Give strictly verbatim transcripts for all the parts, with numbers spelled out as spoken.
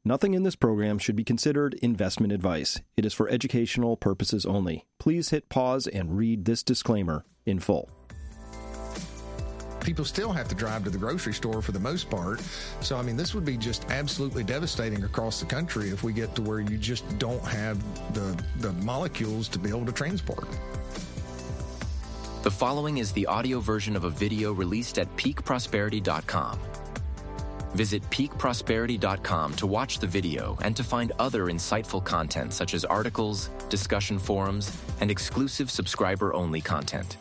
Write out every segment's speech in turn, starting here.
Nothing in this program should be considered investment advice. It is for educational purposes only. Please hit pause and read this disclaimer in full. People still have to drive to the grocery store for the most part. So, I mean, this would be just absolutely devastating across the country if we get to where you just don't have the, the molecules to be able to transport. The following is the audio version of a video released at peak prosperity dot com. Visit peak prosperity dot com to watch the video and to find other insightful content such as articles, discussion forums, and exclusive subscriber-only content.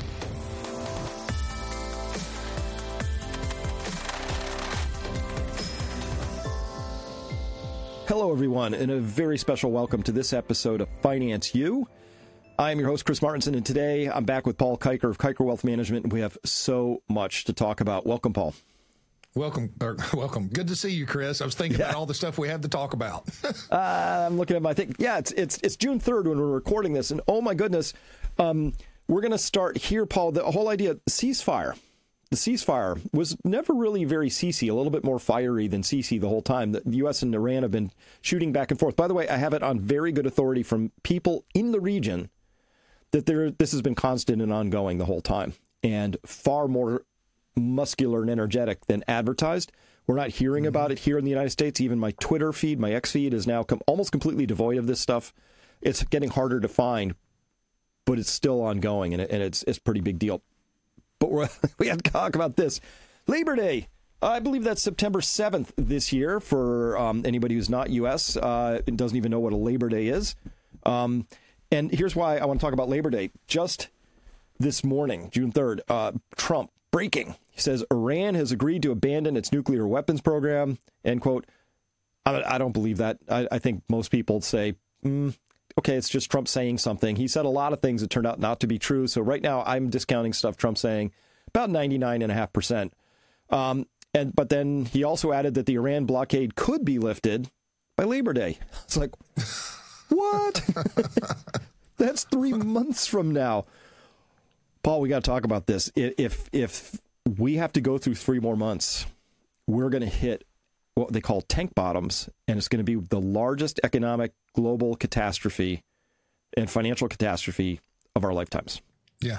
Hello, everyone, and a very special welcome to this episode of Finance U. I'm your host, Chris Martinson, and today I'm back with Paul Kiker of Kiker Wealth Management, and we have so much to talk about. Welcome, Paul. Welcome. Or, welcome. Good to see you, Chris. I was thinking yeah. about all the stuff we have to talk about. uh, I'm looking at my thing. Yeah, it's it's it's June third when we're recording this, and oh my goodness, um, we're going to start here, Paul. The whole idea, ceasefire. The ceasefire was never really very ceasey, a little bit more fiery than ceasey the whole time. The U S and Iran have been shooting back and forth. By the way, I have it on very good authority from people in the region that there this has been constant and ongoing the whole time, and far more muscular and energetic than advertised. We're not hearing mm-hmm. about it here in the United States. Even my Twitter feed, my X feed, is now com- almost completely devoid of this stuff. It's getting harder to find, but it's still ongoing, and, it, and it's it's a pretty big deal. But we're, we have to talk about this. Labor Day. I believe that's September seventh this year for um, anybody who's not U S Uh, and doesn't even know what a Labor Day is. Um, and here's why I want to talk about Labor Day. Just this morning, June third, uh, Trump breaking. He says Iran has agreed to abandon its nuclear weapons program, end quote. I, I don't believe that. I, I think most people say, mm, okay, it's just Trump saying something. He said a lot of things that turned out not to be true. So right now I'm discounting stuff Trump's saying about ninety-nine point five percent. Um, and but then he also added that the Iran blockade could be lifted by Labor Day. It's like, what? That's three months from now. Paul, we got to talk about this. If if we have to go through three more months, we're going to hit what they call tank bottoms, and it's going to be the largest economic global catastrophe and financial catastrophe of our lifetimes. Yeah.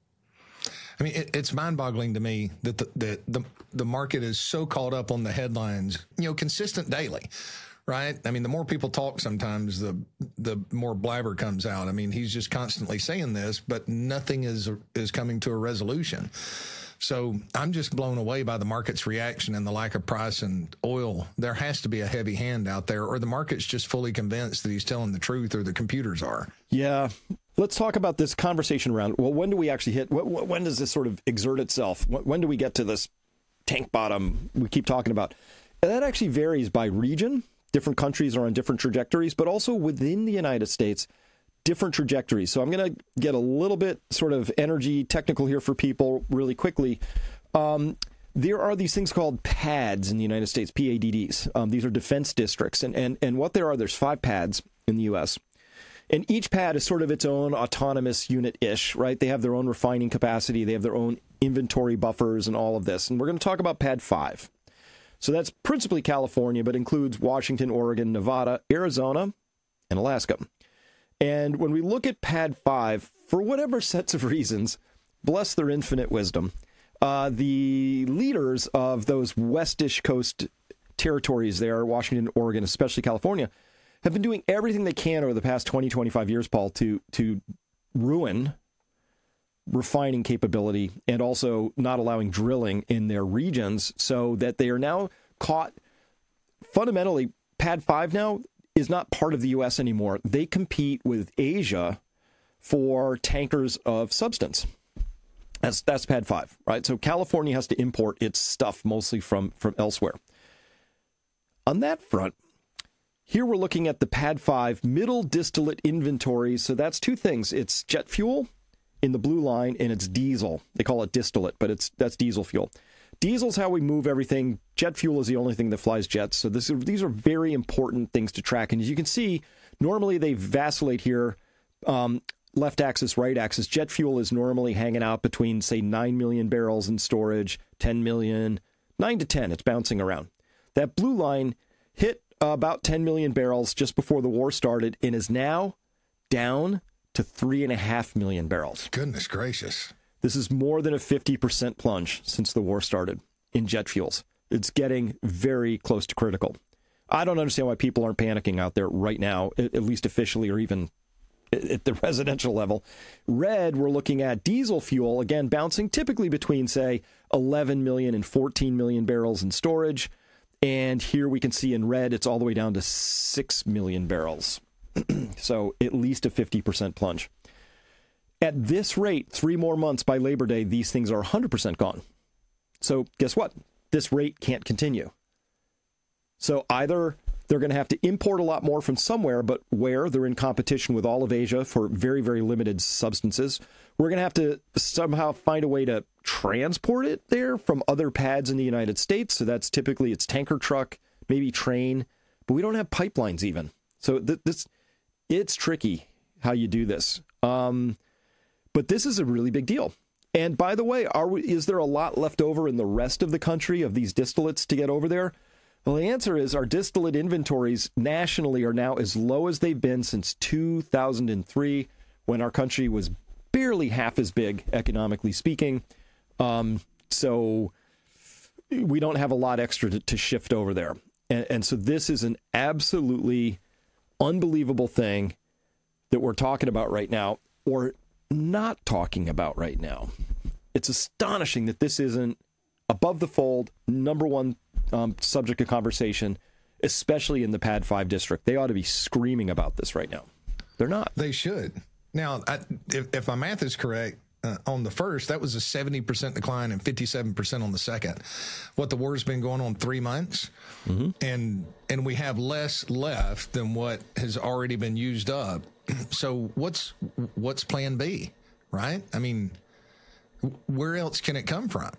I mean, it, it's mind-boggling to me that the, the, the, the market is so caught up on the headlines, you know, consistent daily, right? I mean, the more people talk sometimes, the the more blabber comes out. I mean, he's just constantly saying this, but nothing is is coming to a resolution. So I'm just blown away by the market's reaction and the lack of price and oil. There has to be a heavy hand out there, or the market's just fully convinced that he's telling the truth, or the computers are. Yeah. Let's talk about this conversation around, well, when do we actually hit, when does this sort of exert itself? When do we get to this tank bottom we keep talking about? And that actually varies by region. Different countries are on different trajectories, but also within the United States, different trajectories. So I'm going to get a little bit sort of energy technical here for people really quickly. Um, there are these things called P A Ds in the United States, P A D Ds. Um, these are defense districts. And, and, and what there are, there's five P A Ds in the U S. And each P A D is sort of its own autonomous unit-ish, right? They have their own refining capacity. They have their own inventory buffers and all of this. And we're going to talk about P A D five. So that's principally California, but includes Washington, Oregon, Nevada, Arizona, and Alaska. And when we look at P A D five, for whatever sets of reasons, bless their infinite wisdom, uh, the leaders of those westish coast territories there, Washington, Oregon, especially California, have been doing everything they can over the past twenty, twenty-five years, Paul, to to ruin refining capability and also not allowing drilling in their regions, so that they are now caught. Fundamentally, P A D five now is not part of the U S anymore. They compete with Asia for tankers of substance. That's that's P A D five, right? So California has to import its stuff mostly from, from elsewhere. On that front, here we're looking at the P A D five middle distillate inventory. So that's two things. It's jet fuel in the blue line, and it's diesel. They call it distillate, but it's that's diesel fuel. Diesel's how we move everything. Jet fuel is the only thing that flies jets. So this, these are very important things to track. And as you can see, normally they vacillate here, um, left axis, right axis. Jet fuel is normally hanging out between, say, nine million barrels in storage, ten million, nine to ten. It's bouncing around. That blue line hit about ten million barrels just before the war started and is now down to three and a half million barrels. Goodness gracious. This is more than a fifty percent plunge since the war started in jet fuels. It's getting very close to critical. I don't understand why people aren't panicking out there right now, at least officially or even at the residential level. Red, we're looking at diesel fuel, again, bouncing typically between, say, eleven million and fourteen million barrels in storage. And here we can see in red, it's all the way down to six million barrels. So at least a fifty percent plunge. At this rate, three more months by Labor Day, these things are one hundred percent gone. So guess what? This rate can't continue. So either they're going to have to import a lot more from somewhere, but where? They're in competition with all of Asia for very, very limited substances. We're going to have to somehow find a way to transport it there from other pads in the United States. So that's typically it's tanker truck, maybe train, but we don't have pipelines even. So th- this it's tricky how you do this. Um, but this is a really big deal. And by the way, are we, is there a lot left over in the rest of the country of these distillates to get over there? Well, the answer is our distillate inventories nationally are now as low as they've been since two thousand three, when our country was barely half as big, economically speaking. Um, so we don't have a lot extra to, to shift over there. And, and so this is an absolutely unbelievable thing that we're talking about right now, or not talking about right now. It's astonishing that this isn't above the fold, number one um, subject of conversation, especially in the P A D five district. They ought to be screaming about this right now. They're not. They should. Now, I, if, if my math is correct, uh, on the first, that was a seventy percent decline and fifty-seven percent on the second. What, the war's been going on three months, mm-hmm. and and we have less left than what has already been used up. So what's what's plan B, right? I mean, where else can it come from?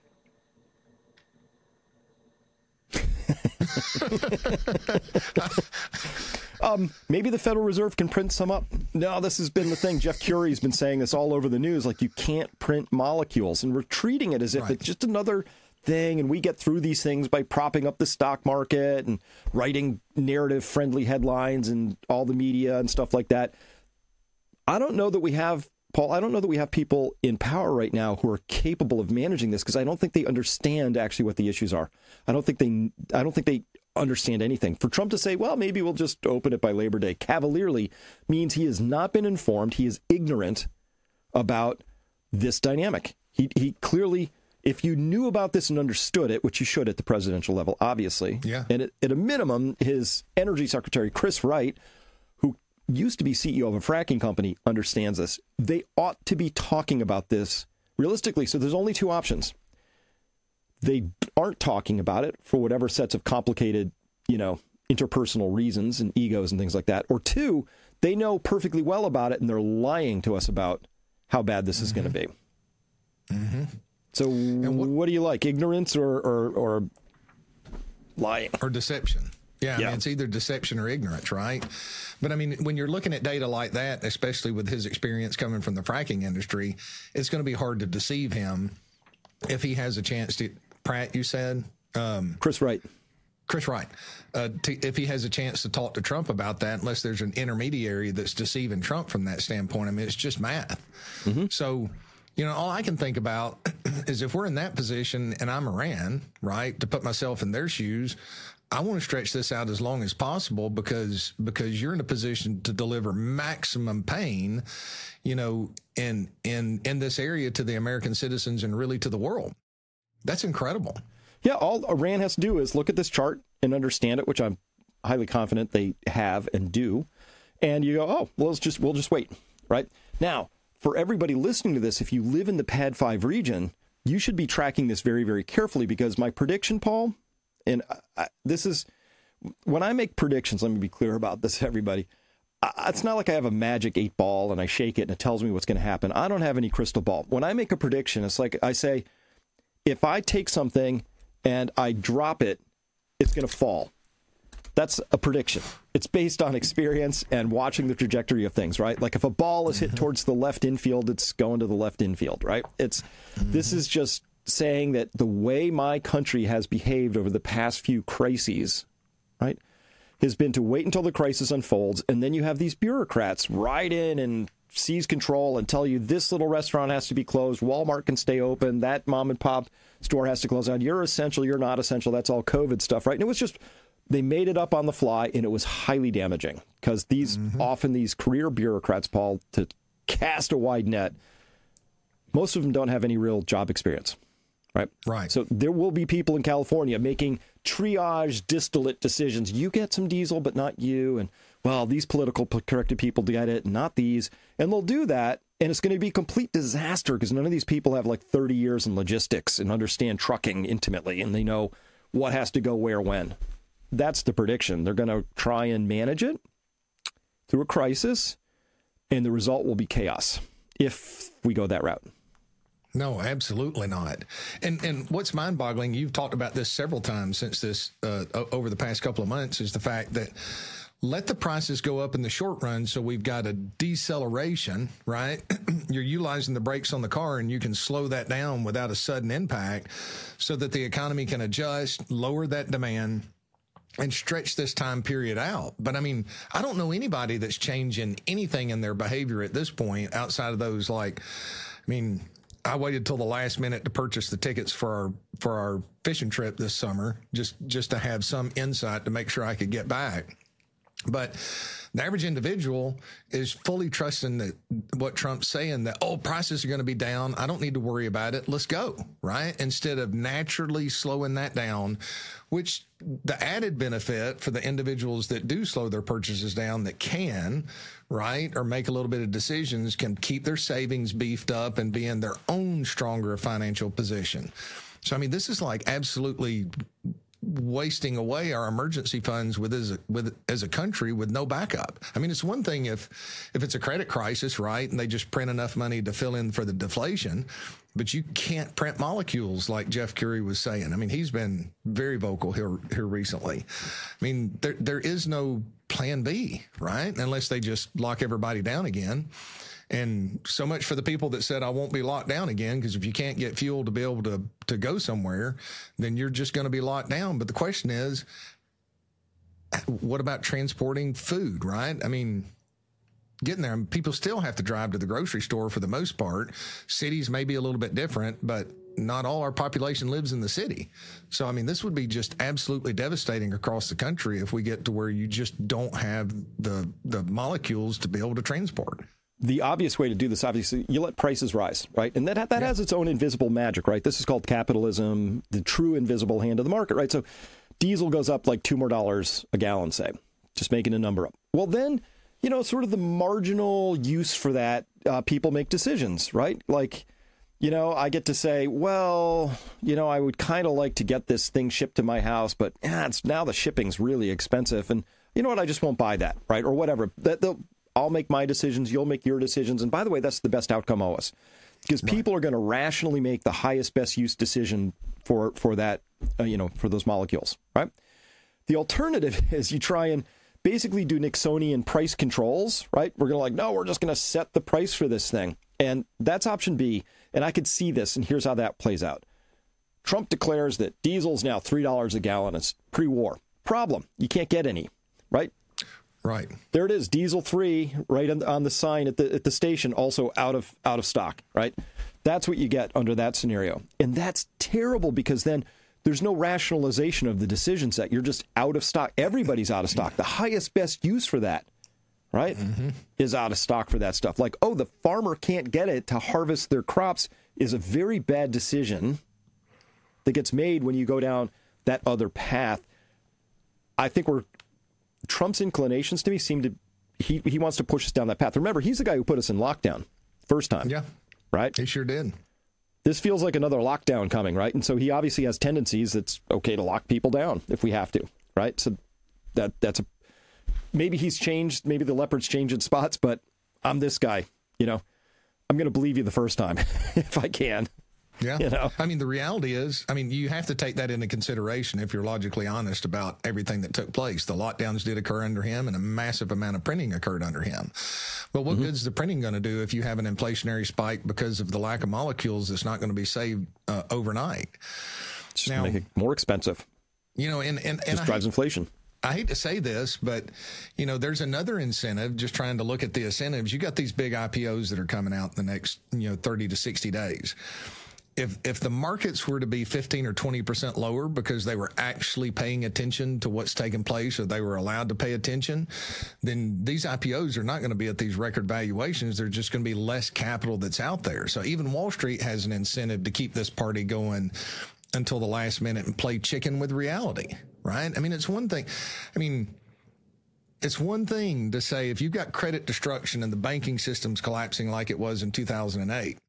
um, maybe the Federal Reserve can print some up. No, this has been the thing. Jeff Curie's been saying this all over the news. Like, you can't print molecules, and we're treating it as if right. it's just another thing, and we get through these things by propping up the stock market and writing narrative-friendly headlines and all the media and stuff like that. I don't know that we have, Paul, I don't know that we have people in power right now who are capable of managing this, because I don't think they understand actually what the issues are. I don't think they, I don't think they understand anything. For Trump to say, well, maybe we'll just open it by Labor Day, cavalierly, means he has not been informed. He is ignorant about this dynamic. He he clearly, if you knew about this and understood it, which you should at the presidential level, obviously, yeah. and at, at a minimum, his Energy Secretary, Chris Wright, who used to be C E O of a fracking company, understands this. They ought to be talking about this realistically. So there's only two options. They aren't talking about it for whatever sets of complicated, you know, interpersonal reasons and egos and things like that. Or two, they know perfectly well about it and they're lying to us about how bad this mm-hmm. is going to be. Mm-hmm. So what, what do you like, ignorance or, or, or lying? Or deception? Yeah, yeah. I mean, it's either deception or ignorance, right? But I mean, when you're looking at data like that, especially with his experience coming from the fracking industry, it's going to be hard to deceive him if he has a chance to, Pratt, you said? Um, Chris Wright. Chris Wright. Uh, to, if he has a chance to talk to Trump about that, unless there's an intermediary that's deceiving Trump from that standpoint, I mean, it's just math. Mm-hmm. So, you know, all I can think about is if we're in that position and I'm Iran, right, to put myself in their shoes, I want to stretch this out as long as possible because because you're in a position to deliver maximum pain, you know, in in in this area to the American citizens and really to the world. That's incredible. Yeah, all Iran has to do is look at this chart and understand it, which I'm highly confident they have and do. And you go, oh, well, let's just we'll just wait, right? Now, for everybody listening to this, if you live in the P A D five region, you should be tracking this very, very carefully, because my prediction, Paul, and I, this is, when I make predictions, let me be clear about this, everybody. I, it's not like I have a magic eight ball and I shake it and it tells me what's going to happen. I don't have any crystal ball. When I make a prediction, it's like I say, if I take something and I drop it, it's going to fall. That's a prediction. It's based on experience and watching the trajectory of things, right? Like if a ball is hit mm-hmm. towards the left infield, it's going to the left infield, right? It's mm-hmm. This is just saying that the way my country has behaved over the past few crises, right? has been to wait until the crisis unfolds, and then you have these bureaucrats ride in and seize control and tell you this little restaurant has to be closed, Walmart can stay open, that mom and pop store has to close down, you're essential, you're not essential, that's all COVID stuff, right? And it was just, they made it up on the fly, and it was highly damaging because these, mm-hmm. often these career bureaucrats, Paul, to cast a wide net, most of them don't have any real job experience. Right. Right. So there will be people in California making triage distillate decisions. You get some diesel, but not you. And, well, these political corrected people get it, not these. And they'll do that. And it's going to be a complete disaster because none of these people have like thirty years in logistics and understand trucking intimately. And they know what has to go where, when. That's the prediction. They're going to try and manage it through a crisis. And the result will be chaos if we go that route. No, absolutely not. And and what's mind-boggling, you've talked about this several times since this, uh, over the past couple of months, is the fact that let the prices go up in the short run so we've got a deceleration, right? You're utilizing the brakes on the car and you can slow that down without a sudden impact so that the economy can adjust, lower that demand, and stretch this time period out. But I mean, I don't know anybody that's changing anything in their behavior at this point outside of those like, I mean, I waited till the last minute to purchase the tickets for our for our fishing trip this summer, just just to have some insight to make sure I could get back. But the average individual is fully trusting that what Trump's saying, that, oh, prices are going to be down. I don't need to worry about it. Let's go, right? Instead of naturally slowing that down, which the added benefit for the individuals that do slow their purchases down that can, right, or make a little bit of decisions, can keep their savings beefed up and be in their own stronger financial position. So, I mean, this is like absolutely wasting away our emergency funds with as a, with as a country with no backup. I mean, it's one thing if if it's a credit crisis, right, and they just print enough money to fill in for the deflation, but you can't print molecules like Jeff Curie was saying. I mean, he's been very vocal here here recently. I mean, there there is no plan B, right, unless they just lock everybody down again. And so much for the people that said, I won't be locked down again, because if you can't get fuel to be able to, to go somewhere, then you're just going to be locked down. But the question is, what about transporting food, right? I mean, getting there, people still have to drive to the grocery store for the most part. Cities may be a little bit different, but not all our population lives in the city. So, I mean, this would be just absolutely devastating across the country if we get to where you just don't have the the molecules to be able to transport. The obvious way to do this, obviously, you let prices rise, right? And that that yeah. has its own invisible magic, right? This is called capitalism, the true invisible hand of the market, right? So diesel goes up like two more dollars a gallon, say, just making a number up. Well, then, you know, sort of the marginal use for that, uh, people make decisions, right? Like, you know, I get to say, well, you know, I would kind of like to get this thing shipped to my house, but eh, it's, now the shipping's really expensive. And you know what? I just won't buy that, right? Or whatever. That they'll I'll make my decisions. You'll make your decisions. And by the way, that's the best outcome always, because right. people are going to rationally make the highest best use decision for, for that, uh, you know, for those molecules, right? The alternative is you try and basically do Nixonian price controls, right? We're going to like, no, we're just going to set the price for this thing. And that's option B. And I could see this. And here's how that plays out. Trump declares that diesel's now three dollars a gallon. It's pre-war. Problem. You can't get any, right? Right. There it is, diesel three, right on, on the sign at the at the station, also out of out of stock, right? That's what you get under that scenario. And that's terrible, because then there's no rationalization of the decision set. You're just out of stock. Everybody's out of stock. The highest best use for that, right, mm-hmm. is out of stock for that stuff. Like, oh, the farmer can't get it to harvest their crops is a very bad decision that gets made when you go down that other path. I think we're Trump's inclinations to me seem to, he, he wants to push us down that path. Remember, he's the guy who put us in lockdown first time. Yeah. Right? He sure did. This feels like another lockdown coming, right? And so he obviously has tendencies that's okay to lock people down if we have to, right? So that that's a, maybe he's changed, maybe the leopard's changed in spots, but I'm this guy, you know, I'm going to believe you the first time if I can. Yeah. You know? I mean, the reality is, I mean, you have to take that into consideration if you're logically honest about everything that took place. The lockdowns did occur under him, and a massive amount of printing occurred under him. But what mm-hmm. good is the printing going to do if you have an inflationary spike because of the lack of molecules that's not going to be saved uh, overnight? Just now, make it more expensive. You know, and, and, and just I drives hate, inflation. I hate to say this, but, you know, there's another incentive, just trying to look at the incentives. You got these big I P Os that are coming out in the next, you know, thirty to sixty days. If if the markets were to be fifteen or twenty percent lower because they were actually paying attention to what's taking place, or they were allowed to pay attention, then these I P Os are not going to be at these record valuations. There's just going to be less capital that's out there. So even Wall Street has an incentive to keep this party going until the last minute and play chicken with reality, right? I mean, it's one thing. I mean, it's one thing to say if you've got credit destruction and the banking system's collapsing like it was in two thousand eight,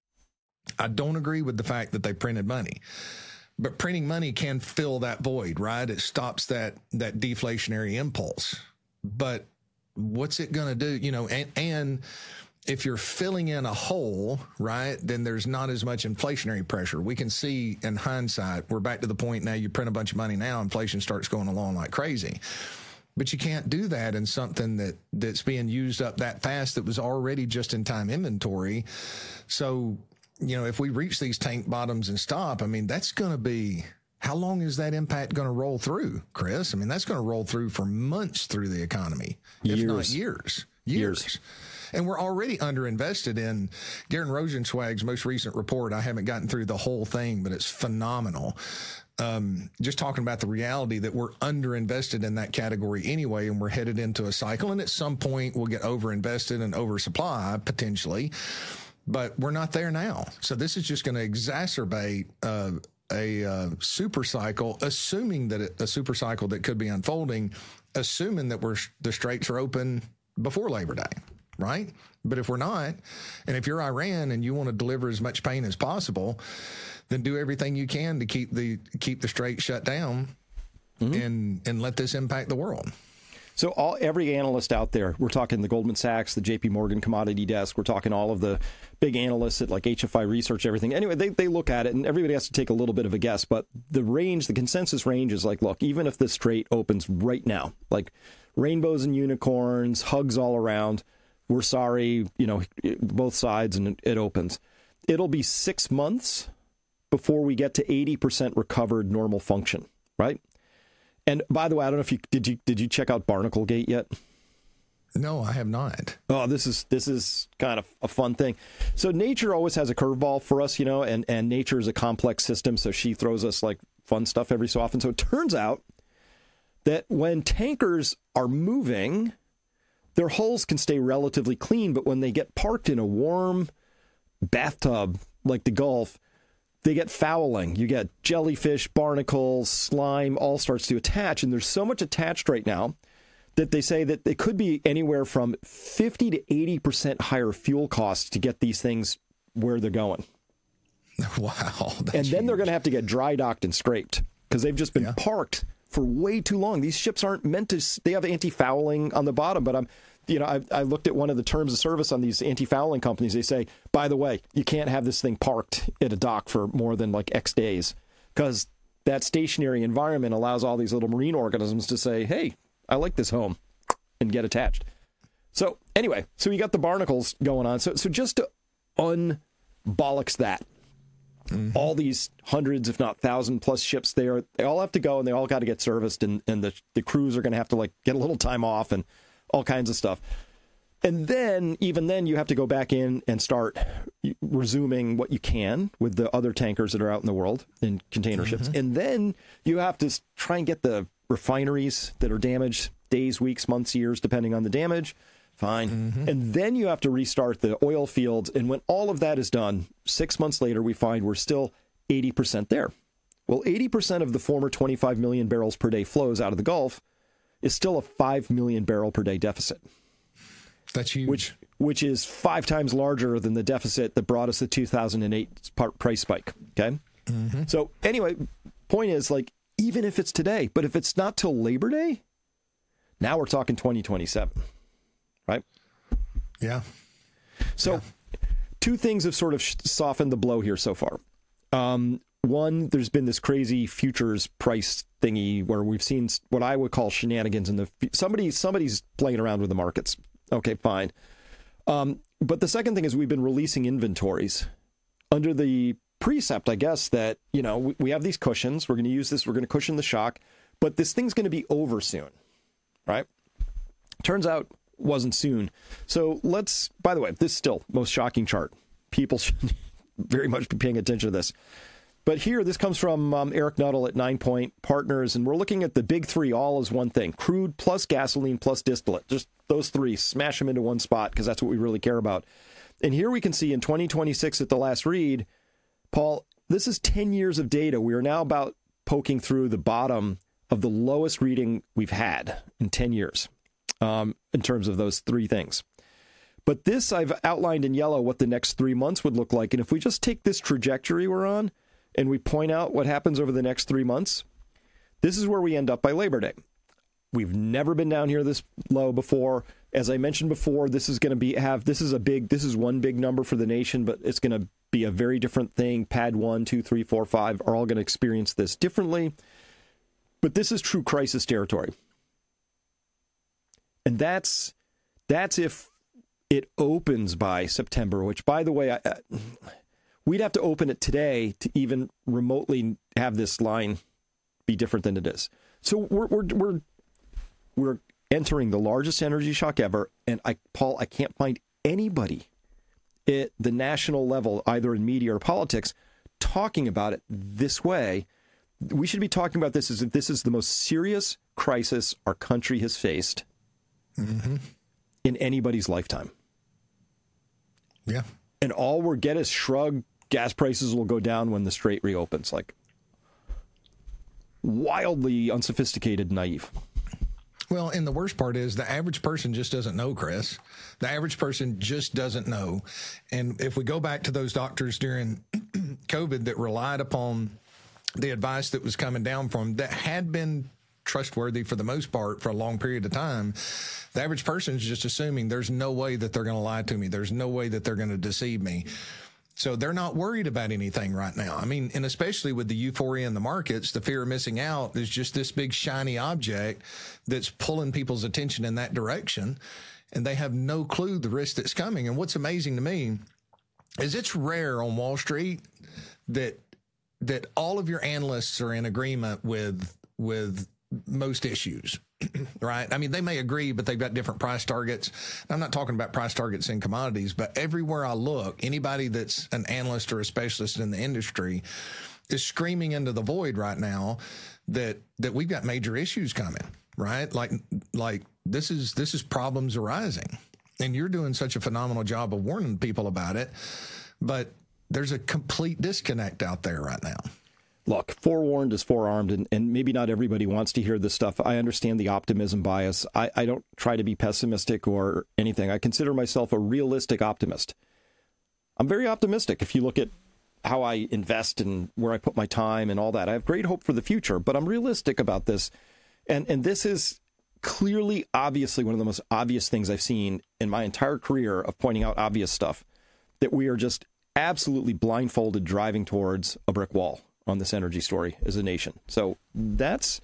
I don't agree with the fact that they printed money, but printing money can fill that void, right? It stops that, that deflationary impulse. But what's it going to do? You know, and, and if you're filling in a hole, right, then there's not as much inflationary pressure. We can see in hindsight, we're back to the point now, you print a bunch of money now, inflation starts going along like crazy. But you can't do that in something that, that's being used up that fast that was already just in time inventory. So, you know, if we reach these tank bottoms and stop, I mean, that's going to be, how long is that impact going to roll through, Chris? I mean, that's going to roll through for months through the economy, years. if not years. Years. Years. And we're already underinvested in Garen Rosenswag's most recent report. I haven't gotten through the whole thing, but it's phenomenal. Um, just talking about the reality that we're underinvested in that category anyway, and we're headed into a cycle. And at some point we'll get overinvested and oversupply potentially, but we're not there now. So this is just going to exacerbate uh, a uh, super cycle, assuming that it, a super cycle that could be unfolding, assuming that we're the straits are open before Labor Day. Right? But if we're not, and if you're Iran and you want to deliver as much pain as possible, then do everything you can to keep the keep the strait shut down, mm-hmm. and and let this impact the world. So all every analyst out there, we're talking the Goldman Sachs, the J P Morgan commodity desk, we're talking all of the big analysts at like H F I Research, everything. Anyway, they, they look at it and everybody has to take a little bit of a guess. But the range, the consensus range is like, look, even if the strait opens right now, like rainbows and unicorns, hugs all around, we're sorry, you know, both sides, and it opens. It'll be six months before we get to eighty percent recovered normal function, right? And by the way, I don't know if you did you did you check out Barnacle Gate yet? No, I have not. Oh, this is this is kind of a fun thing. So nature always has a curveball for us, you know, and and nature is a complex system, so she throws us like fun stuff every so often. So it turns out that when tankers are moving, their hulls can stay relatively clean, but when they get parked in a warm bathtub like the Gulf, they get fouling. You get jellyfish, barnacles, slime, all starts to attach. And there's so much attached right now that they say that it could be anywhere from fifty to eighty percent higher fuel costs to get these things where they're going. Wow. And then huge. They're going to have to get dry docked and scraped because they've just been yeah. parked for way too long. These ships aren't meant to, they have anti-fouling on the bottom, but I'm, you know, I, I looked at one of the terms of service on these anti-fouling companies. They say, by the way, you can't have this thing parked at a dock for more than like X days because that stationary environment allows all these little marine organisms to say, hey, I like this home, and get attached. So anyway, so you got the barnacles going on. So, so just to unbollocks that, mm-hmm. all these hundreds, if not thousand plus ships there, they all have to go and they all got to get serviced, and, and the, the crews are going to have to like get a little time off and all kinds of stuff. And then, even then, you have to go back in and start resuming what you can with the other tankers that are out in the world in container mm-hmm. ships. And then you have to try and get the refineries that are damaged, days, weeks, months, years, depending on the damage. Fine. Mm-hmm. And then you have to restart the oil fields. And when all of that is done, six months later, we find we're still eighty percent there. Well, eighty percent of the former twenty-five million barrels per day flows out of the Gulf is still a five million barrel per day deficit. That's huge. Which, which is five times larger than the deficit that brought us the two thousand eight price spike. Okay. Mm-hmm. So anyway, point is, like, even if it's today, but if it's not till Labor Day, now we're talking twenty twenty-seven, right? Yeah. So yeah. Two things have sort of softened the blow here so far. Um, One, there's been this crazy futures price thingy where we've seen what I would call shenanigans in the somebody somebody's playing around with the markets. Okay, fine. Um, but the second thing is we've been releasing inventories under the precept, I guess, that, you know, we, we have these cushions. We're going to use this. We're going to cushion the shock, but this thing's going to be over soon. right? Turns out wasn't soon. So let's, by the way, this is still most shocking chart. People should very much be paying attention to this. But here, this comes from um, Eric Nuttall at Nine Point Partners, and we're looking at the big three all as one thing. Crude plus gasoline plus distillate. Just those three, smash them into one spot because that's what we really care about. And here we can see in twenty twenty-six at the last read, Paul, this is ten years of data. We are now about poking through the bottom of the lowest reading we've had in ten years um, in terms of those three things. But this, I've outlined in yellow what the next three months would look like. And if we just take this trajectory we're on and we point out what happens over the next three months, this is where we end up by Labor Day. We've never been down here this low before. As I mentioned before, this is going to be have this is a big this is one big number for the nation, but it's going to be a very different thing. Pad one, two, three, four, five are all going to experience this differently. But this is true crisis territory. And that's that's if it opens by September, which, by the way, I, I, we'd have to open it today to even remotely have this line be different than it is. So we're we're we're we're entering the largest energy shock ever, and I, Paul, I can't find anybody at the national level, either in media or politics, talking about it this way. We should be talking about this as if this is the most serious crisis our country has faced mm-hmm. in anybody's lifetime. Yeah. And all we're get is shrug, gas prices will go down when the strait reopens. Like, wildly unsophisticated, naive. Well, and the worst part is the average person just doesn't know, Chris. The average person just doesn't know. And if we go back to those doctors during COVID that relied upon the advice that was coming down from that had been trustworthy for the most part for a long period of time, the average person is just assuming there's no way that they're going to lie to me. There's no way that they're going to deceive me. So they're not worried about anything right now. I mean, and especially with the euphoria in the markets, the fear of missing out is just this big shiny object that's pulling people's attention in that direction. And they have no clue the risk that's coming. And what's amazing to me is it's rare on Wall Street that that all of your analysts are in agreement with with most issues, right? I mean, they may agree, but they've got different price targets. I'm not talking about price targets in commodities, but everywhere I look, anybody that's an analyst or a specialist in the industry is screaming into the void right now that that we've got major issues coming, right? Like like this is this is problems arising. And you're doing such a phenomenal job of warning people about it, but there's a complete disconnect out there right now. Look, forewarned is forearmed, and, and maybe not everybody wants to hear this stuff. I understand the optimism bias. I, I don't try to be pessimistic or anything. I consider myself a realistic optimist. I'm very optimistic if you look at how I invest and where I put my time and all that. I have great hope for the future, but I'm realistic about this. And, and this is clearly, obviously, one of the most obvious things I've seen in my entire career of pointing out obvious stuff, that we are just absolutely blindfolded driving towards a brick wall on this energy story as a nation. So that's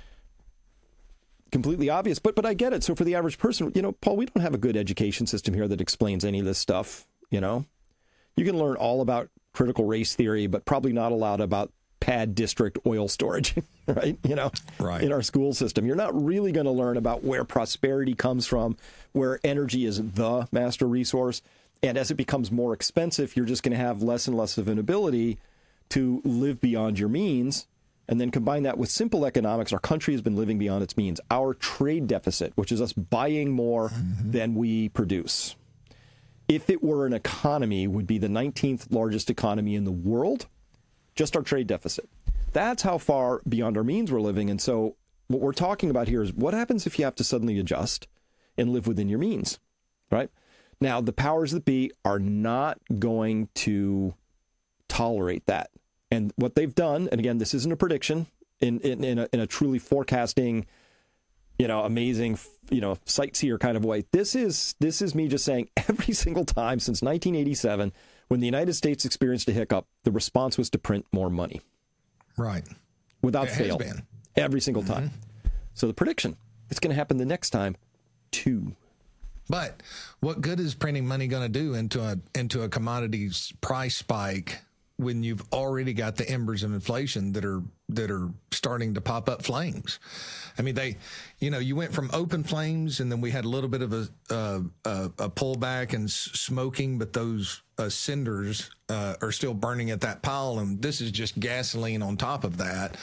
completely obvious, but but I get it. So for the average person, you know, Paul, we don't have a good education system here that explains any of this stuff. You know, you can learn all about critical race theory, but probably not a lot about pad district oil storage, right? You know, right. In our school system, you're not really going to learn about where prosperity comes from, where energy is the master resource. And as it becomes more expensive, you're just going to have less and less of an ability to live beyond your means. And then combine that with simple economics. Our country has been living beyond its means. Our trade deficit, which is us buying more mm-hmm. than we produce, if it were an economy, would be the nineteenth largest economy in the world, just our trade deficit. That's how far beyond our means we're living. And so what we're talking about here is what happens if you have to suddenly adjust and live within your means, right? Now, the powers that be are not going to tolerate that. And what they've done, and again, this isn't a prediction in in, in, a, in a truly forecasting, you know, amazing, you know, sightseer kind of way. This is this is me just saying every single time since nineteen eighty-seven, when the United States experienced a hiccup, the response was to print more money. Right. Without it fail. Has been. Every single mm-hmm. time. So the prediction, it's going to happen the next time, too. But what good is printing money going to do into a into a commodities price spike when you've already got the embers of inflation that are that are starting to pop up flames. I mean, they, you know, you went from open flames, and then we had a little bit of a uh, a, a pullback and s- smoking, but those uh, cinders uh, are still burning at that pile, and this is just gasoline on top of that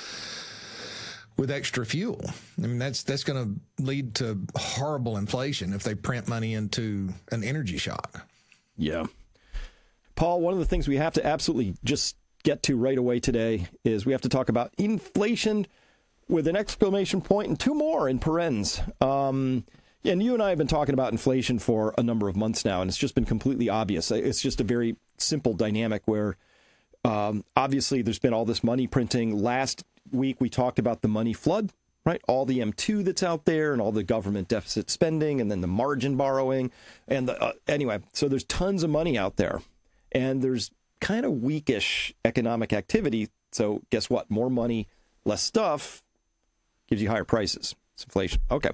with extra fuel. I mean, that's that's going to lead to horrible inflation if they print money into an energy shock. Yeah. Paul, one of the things we have to absolutely just get to right away today is we have to talk about inflation with an exclamation point and two more in parens. Um, and you and I have been talking about inflation for a number of months now, and it's just been completely obvious. It's just a very simple dynamic where um, obviously there's been all this money printing. Last week we talked about the money flood, right? All the M two that's out there and all the government deficit spending and then the margin borrowing. And the, uh, anyway, so there's tons of money out there. And there's kind of weakish economic activity. So guess what? More money, less stuff gives you higher prices. It's inflation. Okay.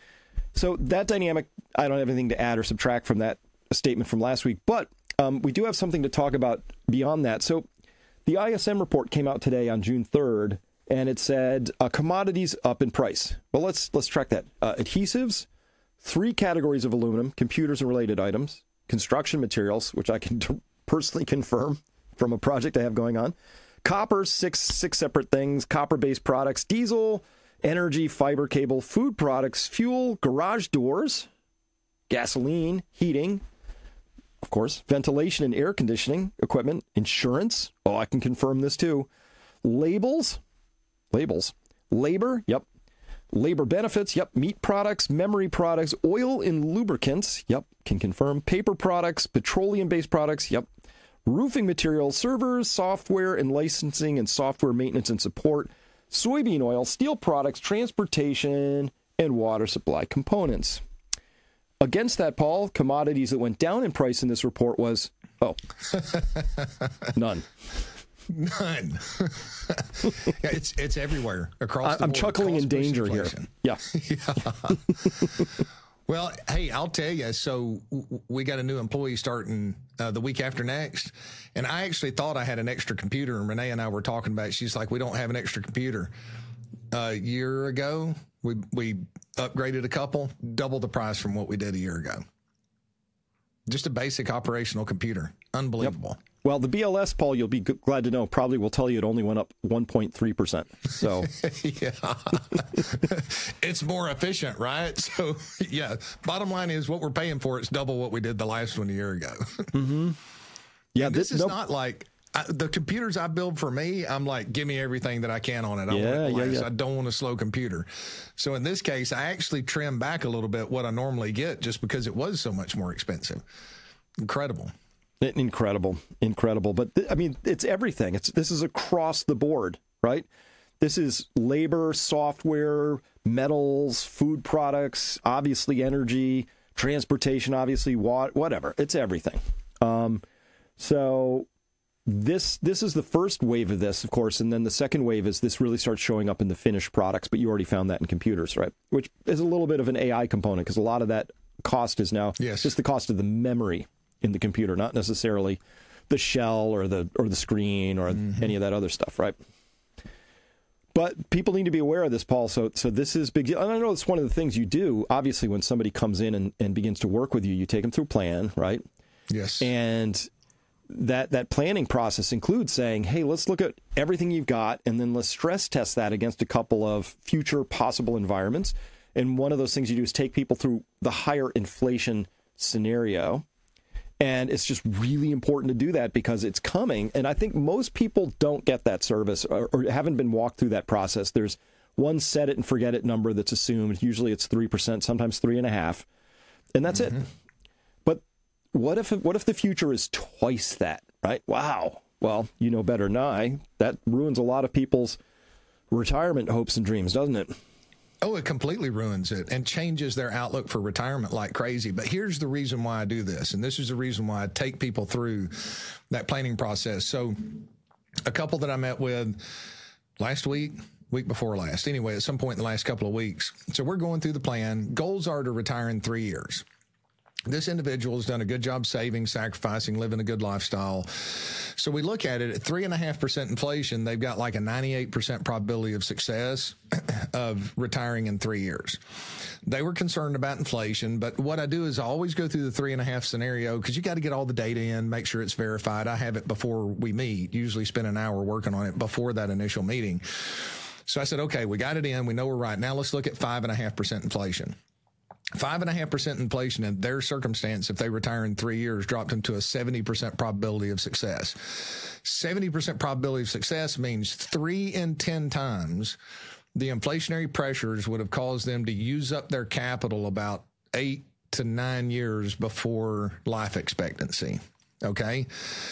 So that dynamic, I don't have anything to add or subtract from that statement from last week. But um, we do have something to talk about beyond that. So the I S M report came out today on June third, and it said uh, commodities up in price. Well, let's let's track that. Uh, adhesives, three categories of aluminum, computers and related items, construction materials, which I can t- personally confirm from a project I have going on. Copper, six six separate things, copper-based products, diesel, energy, fiber cable, food products, fuel, garage doors, gasoline, heating, of course, ventilation and air conditioning equipment, insurance. Oh, I can confirm this too. Labels, labels, labor, yep. Labor benefits, yep. Meat products, memory products, oil and lubricants, yep. Can confirm. Paper products, petroleum-based products, yep. Roofing materials, servers, software and licensing and software maintenance and support, soybean oil, steel products, transportation, and water supply components. Against that, Paul, commodities that went down in price in this report was, oh, none. None. Yeah, it's it's everywhere across the I'm board. chuckling in danger here. Yeah. Yeah. Well, hey, I'll tell you. So w- we got a new employee starting uh, the week after next, and I actually thought I had an extra computer. And Renee and I were talking about it. She's like, "We don't have an extra computer." Uh, a year ago, we we upgraded a couple, double the price from what we did a year ago. Just a basic operational computer. Unbelievable. Yep. Well, the B L S, Paul, you'll be g- glad to know, probably will tell you it only went up one point three percent. So, yeah, it's more efficient, right? So, yeah, bottom line is what we're paying for, it's double what we did the last one a year ago. mm-hmm. Yeah, this, this is nope. not like I, the computers I build for me. I'm like, give me everything that I can on it. I yeah, want it to yeah, last. yeah. I don't want a slow computer. So in this case, I actually trimmed back a little bit what I normally get just because it was so much more expensive. Incredible. Incredible, incredible. But th- I mean, it's everything. It's this is across the board, right? This is labor, software, metals, food products, obviously energy, transportation, obviously wa- whatever. It's everything. Um, so this this is the first wave of this, of course, and then the second wave is this really starts showing up in the finished products. But you already found that in computers, right? Which is a little bit of an A I component because a lot of that cost is now yes. just the cost of the memory in the computer, not necessarily the shell or the or the screen or mm-hmm. any of that other stuff, right? But people need to be aware of this, Paul. So so this is big. And I know it's one of the things you do. Obviously, when somebody comes in and, and begins to work with you, you take them through a plan, right? Yes. And that that planning process includes saying, hey, let's look at everything you've got, and then let's stress test that against a couple of future possible environments. And one of those things you do is take people through the higher inflation scenario. And it's just really important to do that because it's coming. And I think most people don't get that service or, or haven't been walked through that process. There's one set it and forget it number that's assumed. Usually it's three percent, sometimes three and a half. And that's mm-hmm. it. But what if what if the future is twice that, right? Wow. Well, you know better than I. That ruins a lot of people's retirement hopes and dreams, doesn't it? Oh, it completely ruins it and changes their outlook for retirement like crazy. But here's the reason why I do this. And this is the reason why I take people through that planning process. So a couple that I met with last week, week before last, anyway, at some point in the last couple of weeks. So we're going through the plan. Goals are to retire in three years. This individual has done a good job saving, sacrificing, living a good lifestyle. So we look at it at three and a half percent inflation. They've got like a ninety-eight percent probability of success of retiring in three years. They were concerned about inflation, but what I do is I always go through the three and a half scenario because you got to get all the data in, make sure it's verified. I have it before we meet, usually spend an hour working on it before that initial meeting. So I said, okay, we got it in. We know we're right. Now let's look at five and a half percent inflation. Five and a half percent inflation in their circumstance, if they retire in three years, dropped them to a seventy percent probability of success. seventy percent probability of success means three in ten times the inflationary pressures would have caused them to use up their capital about eight to nine years before life expectancy. Okay.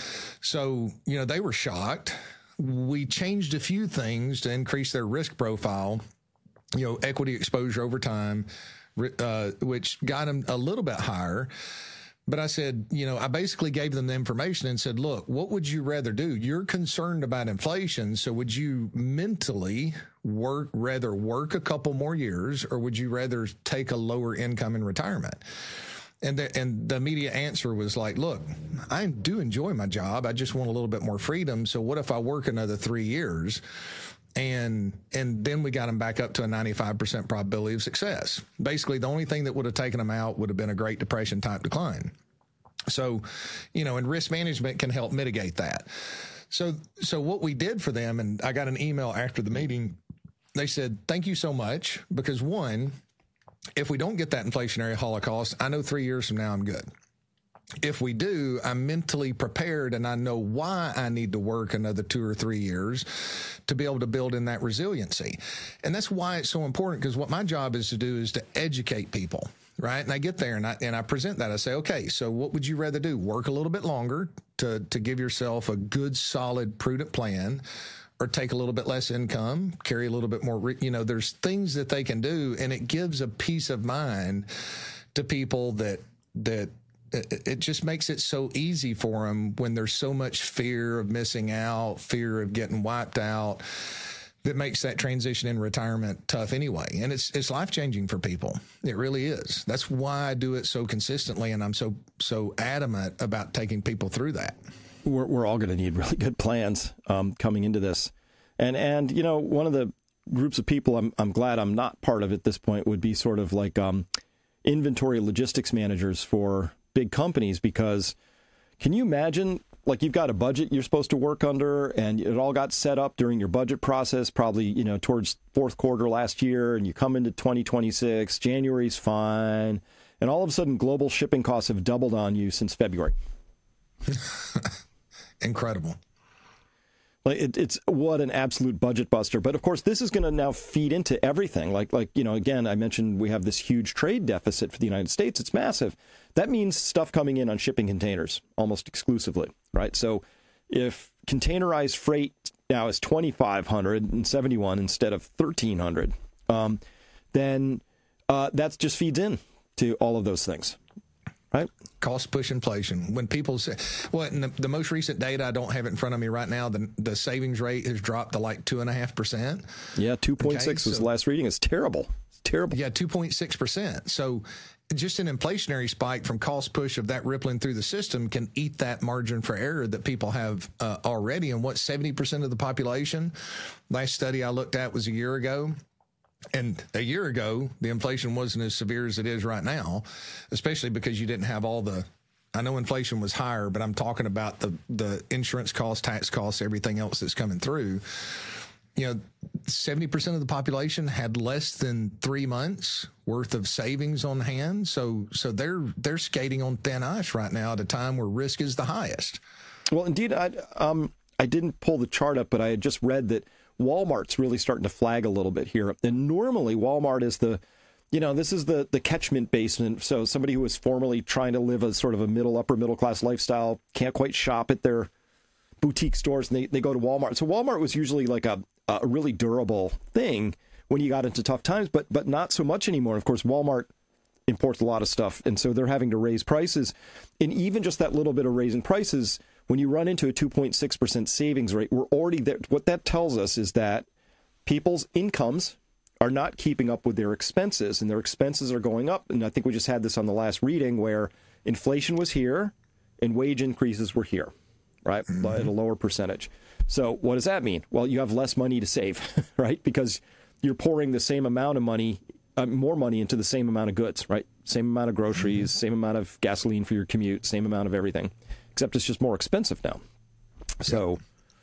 So, you know, they were shocked. We changed a few things to increase their risk profile, you know, equity exposure over time, Uh, which got them a little bit higher. But I said, you know, I basically gave them the information and said, look, what would you rather do? You're concerned about inflation. So would you mentally work, rather work a couple more years, or would you rather take a lower income in retirement? And the, and the immediate answer was like, look, I do enjoy my job. I just want a little bit more freedom. So what if I work another three years? And and then we got them back up to a ninety-five percent probability of success. Basically, the only thing that would have taken them out would have been a Great Depression type decline. So, you know, and risk management can help mitigate that. So, so what we did for them, and I got an email after the meeting, they said, thank you so much, because one, if we don't get that inflationary holocaust, I know three years from now I'm good. If we do, I'm mentally prepared and I know why I need to work another two or three years to be able to build in that resiliency. And that's why it's so important, because what my job is to do is to educate people, right? And I get there and I, and I present that. I say, okay, so what would you rather do? Work a little bit longer to, to give yourself a good, solid, prudent plan, or take a little bit less income, carry a little bit more, you know, there's things that they can do, and it gives a peace of mind to people that, that, it just makes it so easy for them when there's so much fear of missing out, fear of getting wiped out, that makes that transition in retirement tough anyway. And it's it's life-changing for people. It really is. That's why I do it so consistently, and I'm so so adamant about taking people through that. We're we're all going to need really good plans um, coming into this. And and you know, one of the groups of people I'm I'm glad I'm not part of at this point would be sort of like um, inventory logistics managers for big companies, because can you imagine, like, you've got a budget you're supposed to work under, and it all got set up during your budget process, probably, you know, towards fourth quarter last year, and you come into twenty twenty-six, January's fine, and all of a sudden global shipping costs have doubled on you since February. Incredible. Like it, it's what an absolute budget buster. But of course, this is going to now feed into everything. Like, like, you know, again, I mentioned we have this huge trade deficit for the United States. It's massive. That means stuff coming in on shipping containers almost exclusively, right? So if containerized freight now is two thousand five hundred seventy-one instead of thirteen hundred, um, then uh, that just feeds in to all of those things. Right. Cost push inflation. When people say, well, in the, the most recent data, I don't have it in front of me right now, the, the savings rate has dropped to like two and a half percent. Yeah, two point six okay, was so, the last reading. It's terrible. It's terrible. Yeah, two point six percent. So just an inflationary spike from cost push of that rippling through the system can eat that margin for error that people have uh, already. And what, seventy percent of the population? Last study I looked at was a year ago. And a year ago, the inflation wasn't as severe as it is right now, especially because you didn't have all the, I know inflation was higher, but I'm talking about the, the insurance costs, tax costs, everything else that's coming through. You know, seventy percent of the population had less than three months worth of savings on hand. So, so they're, they're skating on thin ice right now at a time where risk is the highest. Well, indeed, I, um, I didn't pull the chart up, but I had just read that Walmart's really starting to flag a little bit here. And normally Walmart is the, you know, this is the the catchment basement. So somebody who was formerly trying to live a sort of a middle, upper middle class lifestyle can't quite shop at their boutique stores, and they, they go to Walmart. So Walmart was usually like a, a really durable thing when you got into tough times, but but not so much anymore. Of course, Walmart imports a lot of stuff, and so they're having to raise prices. And even just that little bit of raising prices, when you run into a two point six percent savings rate, we're already there. What that tells us is that people's incomes are not keeping up with their expenses, and their expenses are going up. And I think we just had this on the last reading where inflation was here and wage increases were here, right, mm-hmm. at a lower percentage. So what does that mean? Well, you have less money to save, right, because you're pouring the same amount of money, uh, more money into the same amount of goods, right, same amount of groceries, mm-hmm. same amount of gasoline for your commute, same amount of everything, except it's just more expensive now. So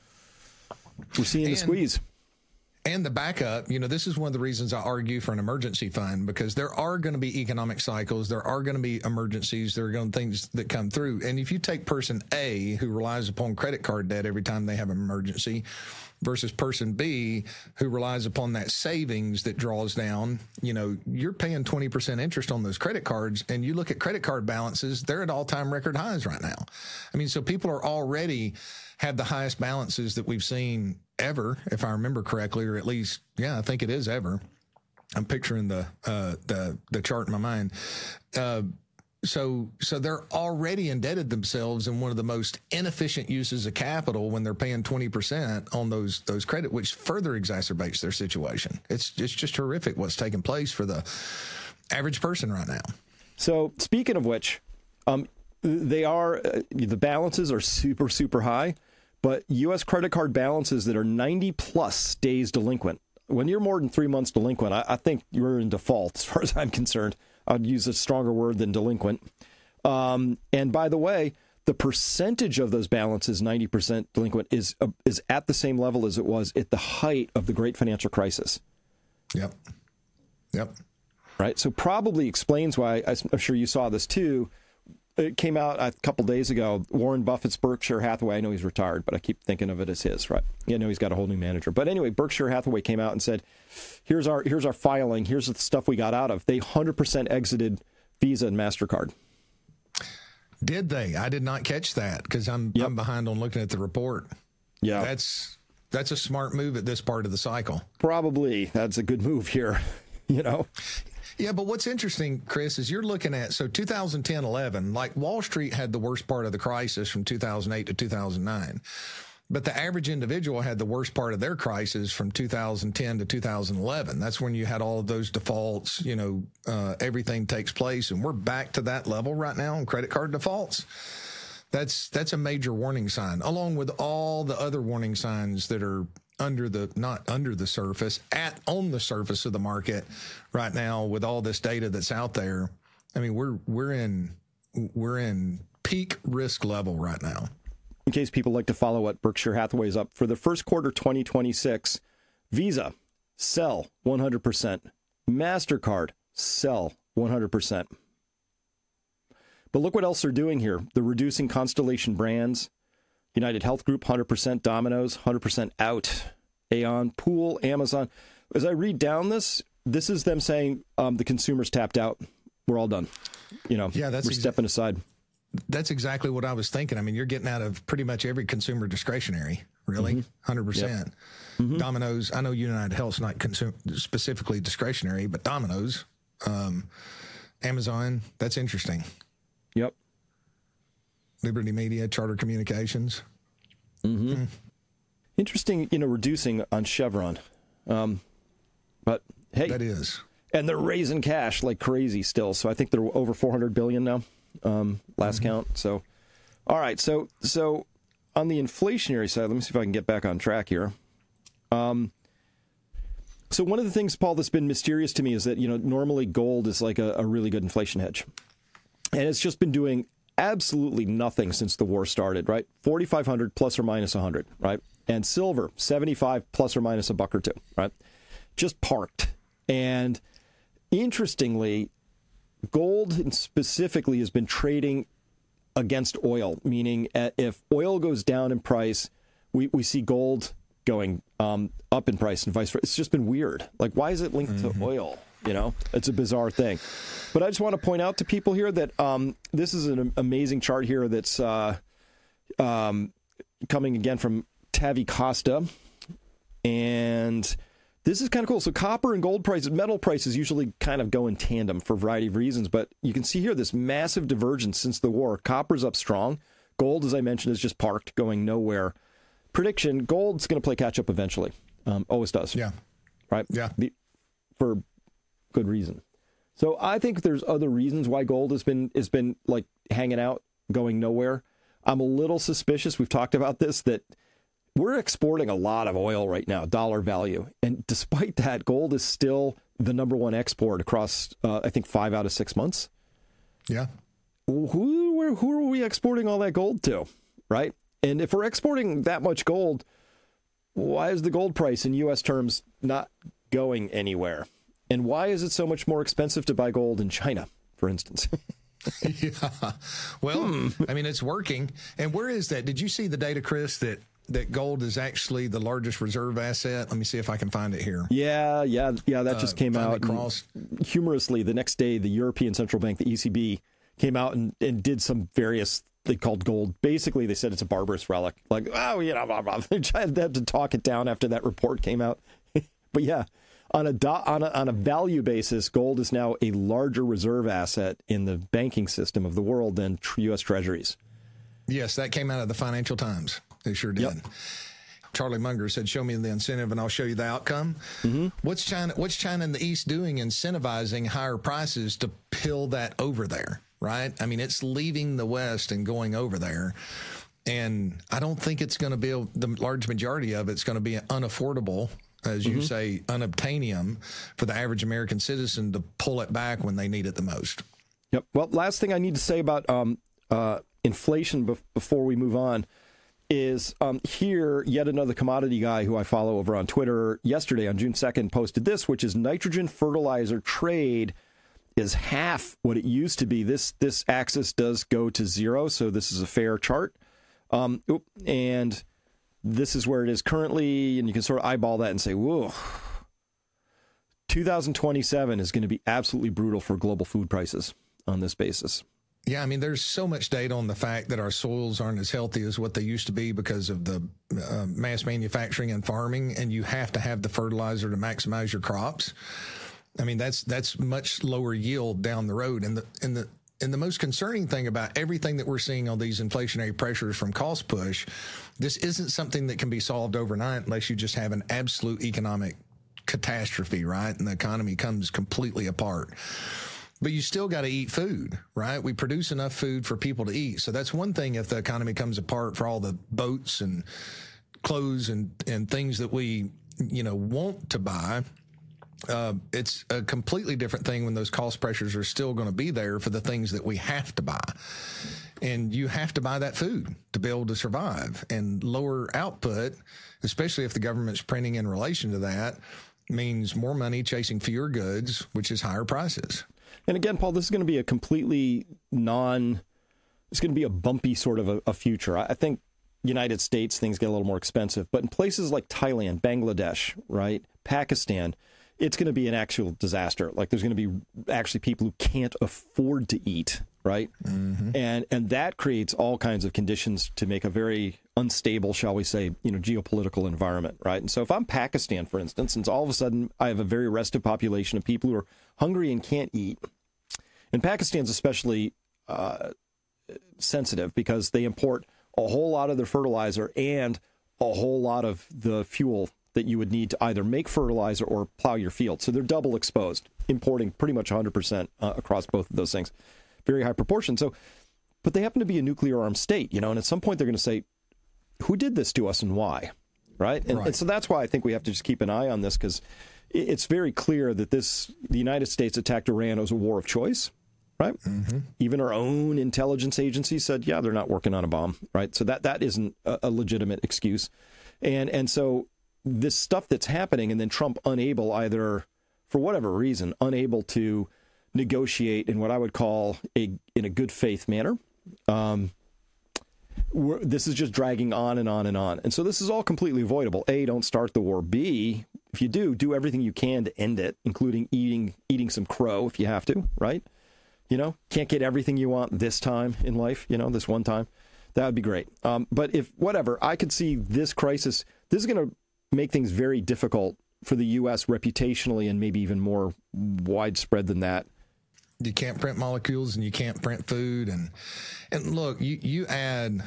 we're seeing and- the squeeze. And the backup, you know, this is one of the reasons I argue for an emergency fund, because there are going to be economic cycles. There are going to be emergencies. There are going to be things that come through. And if you take person A, who relies upon credit card debt every time they have an emergency, versus person B, who relies upon that savings that draws down, you know, you're paying twenty percent interest on those credit cards. And you look at credit card balances, they're at all-time record highs right now. I mean, so people are already have the highest balances that we've seen ever, if I remember correctly, or at least, yeah, I think it is ever. I'm picturing the uh, the the chart in my mind. Uh, so so they're already indebted themselves in one of the most inefficient uses of capital when they're paying twenty percent on those those credit, which further exacerbates their situation. It's it's just horrific what's taking place for the average person right now. So speaking of which, um, they are uh, the balances are super super high. But U S credit card balances that are ninety plus days delinquent. When you're more than three months delinquent, I, I think you're in default as far as I'm concerned. I'd use a stronger word than delinquent. Um, and by the way, the percentage of those balances, ninety percent delinquent, is uh, is at the same level as it was at the height of the great financial crisis. Yep. Yep. Right. So probably explains why, I'm sure you saw this too. It came out a couple days ago. Warren Buffett's Berkshire Hathaway. I know he's retired, but I keep thinking of it as his, right? You know, he's got a whole new manager. But anyway, Berkshire Hathaway came out and said, "Here's our here's our filing. Here's the stuff we got out of." They one hundred percent exited Visa and MasterCard. Did they? I did not catch that because I'm yep. I'm behind on looking at the report. Yeah, that's that's a smart move at this part of the cycle. Probably that's a good move here. You know. Yeah, but what's interesting, Chris, is you're looking at, so two thousand ten, eleven, like Wall Street had the worst part of the crisis from two thousand eight to two thousand nine. But the average individual had the worst part of their crisis from two thousand ten to two thousand eleven. That's when you had all of those defaults, you know, uh, everything takes place. And we're back to that level right now on credit card defaults. That's, that's a major warning sign, along with all the other warning signs that are under the, not under the surface, at on the surface of the market right now with all this data that's out there. I mean, we're, we're in, we're in peak risk level right now. In case people like to follow what Berkshire Hathaway is up for the first quarter, twenty twenty-six, Visa, sell one hundred percent. MasterCard, sell one hundred percent. But look what else they're doing here. They're reducing Constellation Brands, United Health Group, one hundred percent, Domino's, one hundred percent out, Aon, Pool, Amazon. As I read down this, this is them saying um, the consumer's tapped out. We're all done. You know, yeah, that's we're exa- stepping aside. That's exactly what I was thinking. I mean, you're getting out of pretty much every consumer discretionary, really, mm-hmm. one hundred percent. Yep. Mm-hmm. Domino's, I know United Health's not consumer, specifically discretionary, but Domino's, um, Amazon, that's interesting. Yep. Liberty Media, Charter Communications. Mm-hmm. Mm. Interesting, you know, reducing on Chevron. Um, but hey. That is. And they're raising cash like crazy still. So I think they're over four hundred billion dollars now, um, last mm-hmm. count. So, all right. So, so on the inflationary side, let me see if I can get back on track here. Um, so one of the things, Paul, that's been mysterious to me is that, you know, normally gold is like a, a really good inflation hedge. And it's just been doing absolutely nothing since the war started, right? forty-five hundred plus or minus one hundred, right? And silver, seventy-five plus or minus a buck or two, right? Just parked. And interestingly, gold specifically has been trading against oil, meaning if oil goes down in price, we, we see gold going um, up in price and vice versa. It's just been weird. Like, why is it linked mm-hmm. to oil? You know, it's a bizarre thing. But I just want to point out to people here that um, this is an amazing chart here that's uh, um, coming again from Tavi Costa. And this is kind of cool. So copper and gold prices, metal prices usually kind of go in tandem for a variety of reasons. But you can see here this massive divergence since the war. Copper's up strong. Gold, as I mentioned, is just parked, going nowhere. Prediction, gold's going to play catch up eventually. Um, always does. Yeah. Right? Yeah. The, for good reason. So I think there's other reasons why gold has been has been like hanging out, going nowhere. I'm a little suspicious. We've talked about this, that we're exporting a lot of oil right now, dollar value. And despite that, gold is still the number one export across, uh, I think, five out of six months. Yeah. Who, where, who are we exporting all that gold to, right? And if we're exporting that much gold, why is the gold price in U S terms not going anywhere? And why is it so much more expensive to buy gold in China, for instance? Yeah. Well, hmm. I mean, it's working. And where is that? Did you see the data, Chris, that that gold is actually the largest reserve asset? Let me see if I can find it here. Yeah, yeah, yeah. That just uh, came out. Across. Humorously, the next day, the European Central Bank, the E C B, came out and, and did some various, they called gold. Basically, they said it's a barbarous relic. Like, oh, you know, blah, blah. They tried to, to talk it down after that report came out. But yeah, on a, do, on a on a value basis, gold is now a larger reserve asset in the banking system of the world than U S Treasuries. Yes, that came out of the Financial Times. They sure did. Yep. Charlie Munger said, show me the incentive and I'll show you the outcome. Mm-hmm. What's China, what's China and the East doing, incentivizing higher prices to pill that over there, right? I mean, it's leaving the West and going over there. And I don't think it's going to be, a, the large majority of it's going to be unaffordable, as you mm-hmm. say, unobtainium for the average American citizen to pull it back when they need it the most. Yep. Well, last thing I need to say about um, uh, inflation be- before we move on is um, here, yet another commodity guy who I follow over on Twitter yesterday on June second posted this, which is nitrogen fertilizer trade is half what it used to be. This this axis does go to zero, so this is a fair chart. Um, and this is where it is currently, and you can sort of eyeball that and say, whoa, two thousand twenty-seven is going to be absolutely brutal for global food prices on this basis. Yeah, I mean, there's so much data on the fact that our soils aren't as healthy as what they used to be because of the uh, mass manufacturing and farming, and you have to have the fertilizer to maximize your crops. I mean, that's that's much lower yield down the road. And the and the and the most concerning thing about everything that we're seeing on these inflationary pressures from cost push, this isn't something that can be solved overnight unless you just have an absolute economic catastrophe, right? And the economy comes completely apart. But you still got to eat food, right? We produce enough food for people to eat. So that's one thing if the economy comes apart for all the boats and clothes and, and things that we, you know, want to buy. Uh, it's a completely different thing when those cost pressures are still going to be there for the things that we have to buy. And you have to buy that food to be able to survive. And lower output, especially if the government's printing in relation to that, means more money chasing fewer goods, which is higher prices. And again, Paul, this is going to be a completely non, it's going to be a bumpy sort of a, a future. I think United States, things get a little more expensive, but in places like Thailand, Bangladesh, right, Pakistan, it's going to be an actual disaster. Like there's going to be actually people who can't afford to eat, right? Mm-hmm. And and that creates all kinds of conditions to make a very unstable, shall we say, you know, geopolitical environment, right? And so if I'm Pakistan, for instance, and all of a sudden I have a very restive population of people who are hungry and can't eat, and Pakistan's especially uh, sensitive because they import a whole lot of their fertilizer and a whole lot of the fuel that you would need to either make fertilizer or plow your field. So they're double exposed, importing pretty much one hundred percent uh, across both of those things. Very high proportion. So, but they happen to be a nuclear armed state, you know, and at some point they're going to say, who did this to us and why? Right? And, right. and so that's why I think we have to just keep an eye on this, because it's very clear that this, the United States attacked Iran as a war of choice, right? Mm-hmm. Even our own intelligence agency said, yeah, they're not working on a bomb, right? So that that isn't a, a legitimate excuse. And and so this stuff that's happening, and then Trump unable either, for whatever reason, unable to negotiate in what I would call a in a good faith manner. Um, we're, this is just dragging on and on and on. And so this is all completely avoidable. A, don't start the war. B, if you do, do everything you can to end it, including eating eating some crow if you have to, right? You know, can't get everything you want this time in life, you know, this one time. That would be great. Um, but if, whatever, I could see this crisis, this is going to make things very difficult for the U S reputationally and maybe even more widespread than that. You can't print molecules and you can't print food. And and look, you, you add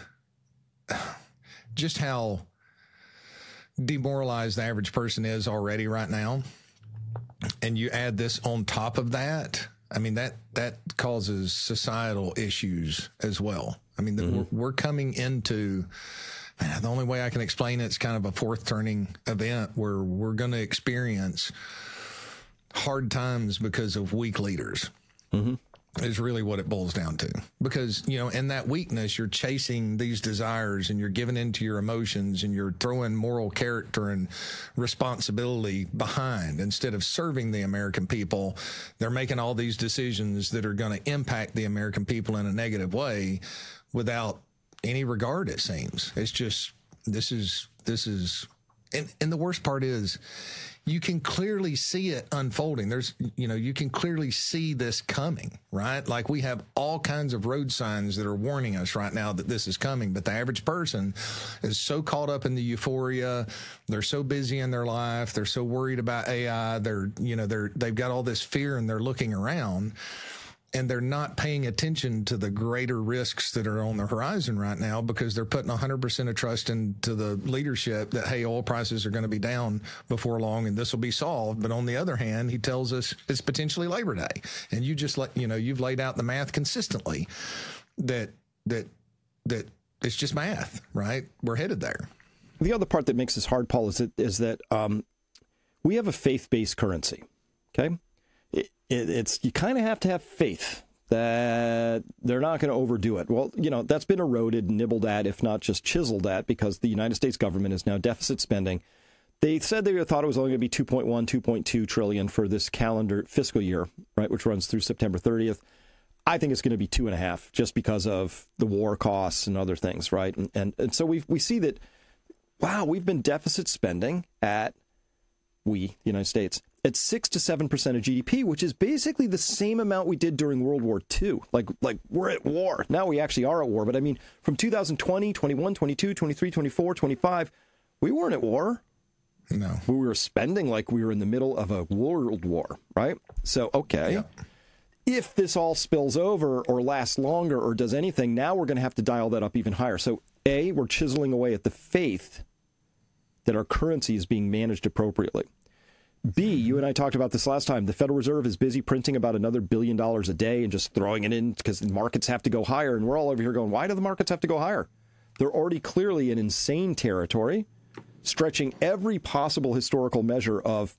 just how demoralized the average person is already right now. and you add this on top of that, I mean, that, that causes societal issues as well. I mean, the, mm-hmm. we're, we're coming into, man, the only way I can explain it, it's kind of a fourth turning event where we're going to experience hard times because of weak leaders. Mm-hmm. Is really what it boils down to. Because, you know, in that weakness, you're chasing these desires and you're giving into your emotions and you're throwing moral character and responsibility behind. Instead of serving the American people, they're making all these decisions that are going to impact the American people in a negative way without any regard, it seems. It's just, this is, this is, and, and the worst part is, you can clearly see it unfolding. There's, you know, you can clearly see this coming, right? Like we have all kinds of road signs that are warning us right now that this is coming. But the average person is so caught up in the euphoria. They're so busy in their life. They're so worried about A I. They're, you know, they're, they've got all this fear and they're looking around. And they're not paying attention to the greater risks that are on the horizon right now because they're putting one hundred percent of trust into the leadership that, hey, oil prices are going to be down before long and this will be solved. But on the other hand, he tells us it's potentially Labor Day. And you just let, you know, you've laid out the math consistently that, that, that it's just math, right? We're headed there. The other part that makes this hard, Paul, is that, is that um, we have a faith-based currency, okay? It, it, it's you kind of have to have faith that they're not going to overdo it. Well, you know, that's been eroded, nibbled at, if not just chiseled at, because the United States government is now deficit spending. They said they thought it was only going to be two point one, two point two trillion for this calendar fiscal year, right, which runs through September thirtieth. I think it's going to be two and a half just because of the war costs and other things, right? And and, and so we we see that, wow, we've been deficit spending at, we, the United States, at six to seven percent of G D P, which is basically the same amount we did during World War Two. Like, like we're at war. Now we actually are at war. But I mean, from two thousand twenty, twenty-one, twenty-two, twenty-three, twenty-four, twenty-five, we weren't at war. No. We were spending like we were in the middle of a world war, right? So, okay. Yep. If this all spills over or lasts longer or does anything, now we're going to have to dial that up even higher. So, A, we're chiseling away at the faith that our currency is being managed appropriately. B, you and I talked about this last time. The Federal Reserve is busy printing about another billion dollars a day and just throwing it in because the markets have to go higher. And we're all over here going, why do the markets have to go higher? They're already clearly in insane territory, stretching every possible historical measure of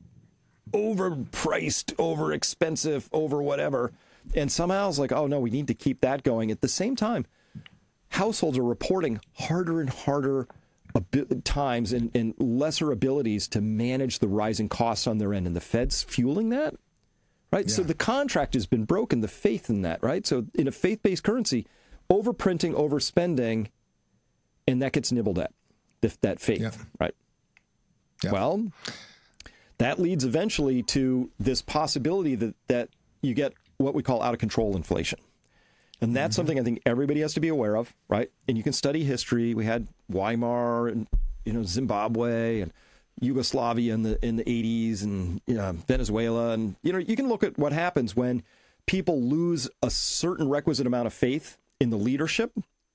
overpriced, over expensive, over whatever. And somehow it's like, oh, no, we need to keep that going. At the same time, households are reporting harder and harder times and, and lesser abilities to manage the rising costs on their end, and the Fed's fueling that, right? Yeah. So the contract has been broken, the faith in that, right? So in a faith-based currency, overprinting, overspending, and that gets nibbled at, that faith, yeah. right? Yeah. Well, that leads eventually to this possibility that, that you get what we call out-of-control inflation. And that's mm-hmm. something I think everybody has to be aware of, right? And you can study history. We had Weimar and, you know, Zimbabwe and Yugoslavia in the in the eighties and, you know, Venezuela. And, you know, you can look at what happens when people lose a certain requisite amount of faith in the leadership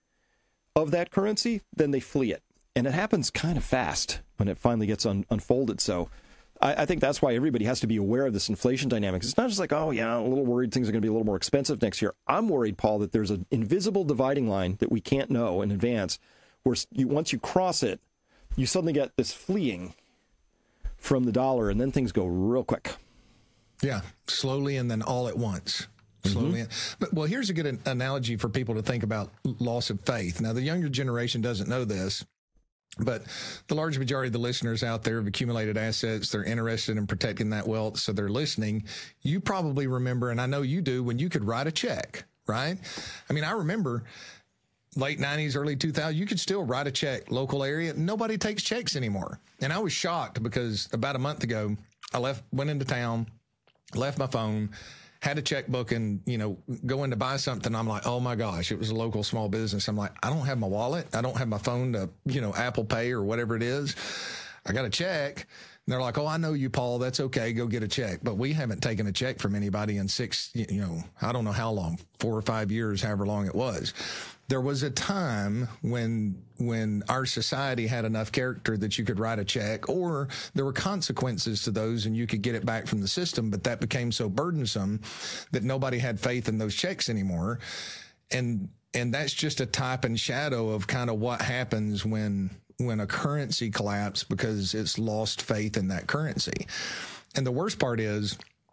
of that currency, then they flee it. And it happens kind of fast when it finally gets un- unfolded. So I, I think that's why everybody has to be aware of this inflation dynamics. It's not just like, oh, yeah, a little worried things are going to be a little more expensive next year. I'm worried, Paul, that there's an invisible dividing line that we can't know in advance, where you, once you cross it, you suddenly get this fleeing from the dollar, and then things go real quick. Yeah, slowly and then all at once. Slowly. Mm-hmm. But, well, here's a good analogy for people to think about loss of faith. Now, the younger generation doesn't know this, but the large majority of the listeners out there have accumulated assets. They're interested in protecting that wealth, so they're listening. You probably remember, and I know you do, when you could write a check, right? I mean, I remember late nineties, early two thousands, you could still write a check, local area. Nobody takes checks anymore. And I was shocked because about a month ago, I left, went into town, left my phone, had a checkbook, and, you know, going to buy something. I'm like, oh my gosh, it was a local small business. I'm like, I don't have my wallet. I don't have my phone to, you know, Apple Pay or whatever it is. I got a check. they're like, oh, I know you, Paul. That's okay. Go get a check. But we haven't taken a check from anybody in six, you know, I don't know how long, four or five years, however long it was. There was a time when when our society had enough character that you could write a check, or there were consequences to those and you could get it back from the system. But that became so burdensome that nobody had faith in those checks anymore. And and that's just a type and shadow of kind of what happens when when a currency collapses because it's lost faith in that currency. And the worst part is,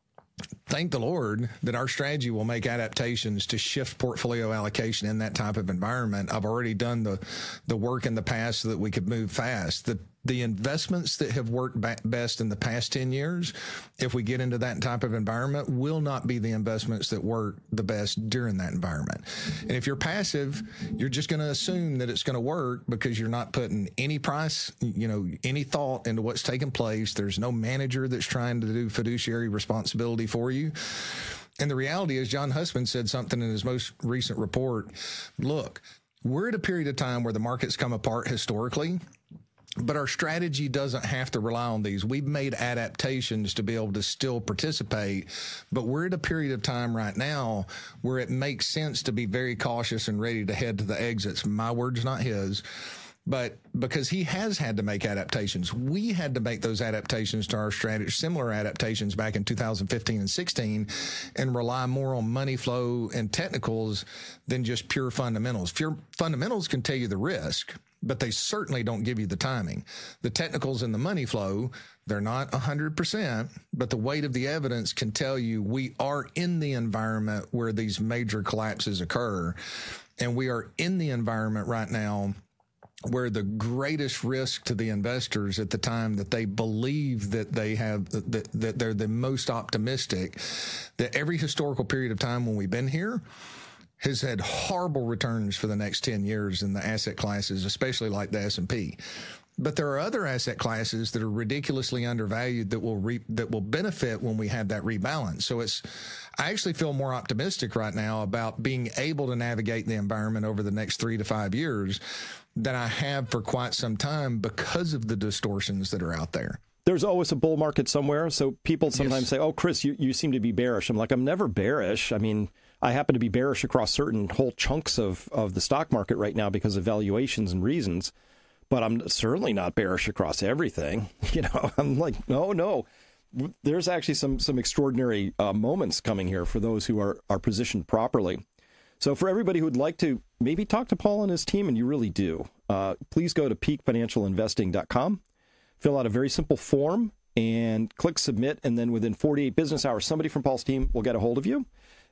thank the Lord that our strategy will make adaptations to shift portfolio allocation in that type of environment. I've already done the the work in the past so that we could move fast. The the investments that have worked ba- best in the past ten years, if we get into that type of environment, will not be the investments that work the best during that environment. And if you're passive, you're just going to assume that it's going to work because you're not putting any price, you know, any thought into what's taking place. There's no manager that's trying to do fiduciary responsibility for you. And the reality is, John Hussman said something in his most recent report. Look, we're at a period of time where the market's come apart historically, but our strategy doesn't have to rely on these. We've made adaptations to be able to still participate, but we're at a period of time right now where it makes sense to be very cautious and ready to head to the exits. My words, not his. But because he has had to make adaptations, we had to make those adaptations to our strategy, similar adaptations back in two thousand fifteen and sixteen, and rely more on money flow and technicals than just pure fundamentals. Pure fundamentals can tell you the risk, but they certainly don't give you the timing. The technicals and the money flow, they're not one hundred percent, but the weight of the evidence can tell you we are in the environment where these major collapses occur. And we are in the environment right now where the greatest risk to the investors at the time that they believe that they have, that, that they're the most optimistic, that every historical period of time when we've been here has had horrible returns for the next ten years in the asset classes, especially like the S and P. But there are other asset classes that are ridiculously undervalued that will re, that will benefit when we have that rebalance. So it's, I actually feel more optimistic right now about being able to navigate the environment over the next three to five years than I have for quite some time because of the distortions that are out there. There's always a bull market somewhere. So people sometimes yes. say, oh, Chris, you, you seem to be bearish. I'm like, I'm never bearish. I mean, I happen to be bearish across certain whole chunks of, of the stock market right now because of valuations and reasons. But I'm certainly not bearish across everything. You know, I'm like, no, no. There's actually some some extraordinary uh, moments coming here for those who are, are positioned properly. So for everybody who would like to maybe talk to Paul and his team, and you really do, uh, please go to peak financial investing dot com, fill out a very simple form, and click submit. And then within forty-eight business hours, somebody from Paul's team will get a hold of you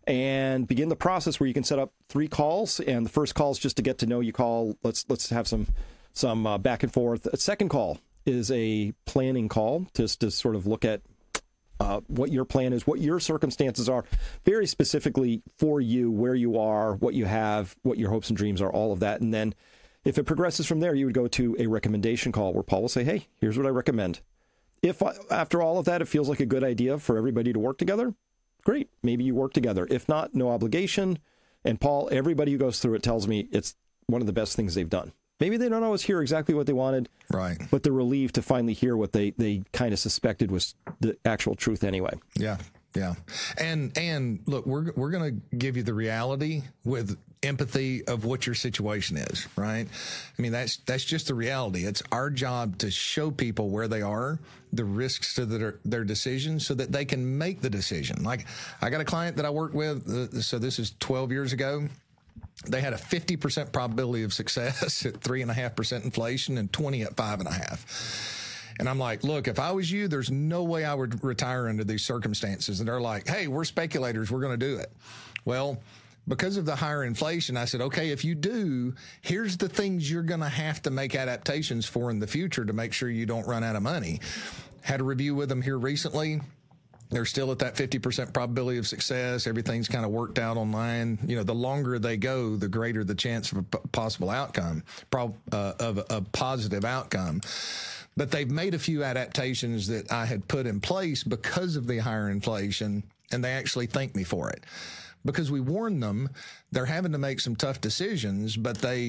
and begin the process where you can set up three calls. And the first call is just to get to know you. Call. Let's let's have some some uh, back and forth. A second call is a planning call just to sort of look at uh, what your plan is, what your circumstances are, very specifically for you, where you are, what you have, what your hopes and dreams are, all of that. And then if it progresses from there, you would go to a recommendation call where Paul will say, hey, here's what I recommend. If after all of that, it feels like a good idea for everybody to work together, great. Maybe you work together. If not, no obligation. And Paul, everybody who goes through it tells me it's one of the best things they've done. Maybe they don't always hear exactly what they wanted, right? But they're relieved to finally hear what they, they kind of suspected was the actual truth anyway. Yeah, yeah. And and look, we're we're going to give you the reality with empathy of what your situation is, right? I mean, that's that's just the reality. It's our job to show people where they are, the risks to their, their decisions so that they can make the decision. Like I got a client that I worked with, uh, so this is twelve years ago. They had a fifty percent probability of success at three and a half percent inflation and twenty at five and a half. And I'm like, look, if I was you, there's no way I would retire under these circumstances. And they're like, hey, we're speculators. We're going to do it. Well, because of the higher inflation, I said, okay, if you do, here's the things you're going to have to make adaptations for in the future to make sure you don't run out of money. Had a review with them here recently. They're still at that fifty percent probability of success. Everything's kind of worked out online. You know, the longer they go, the greater the chance of a p- possible outcome, prob- uh, of a, a positive outcome. But they've made a few adaptations that I had put in place because of the higher inflation, and they actually thank me for it. Because we warned them, they're having to make some tough decisions, but they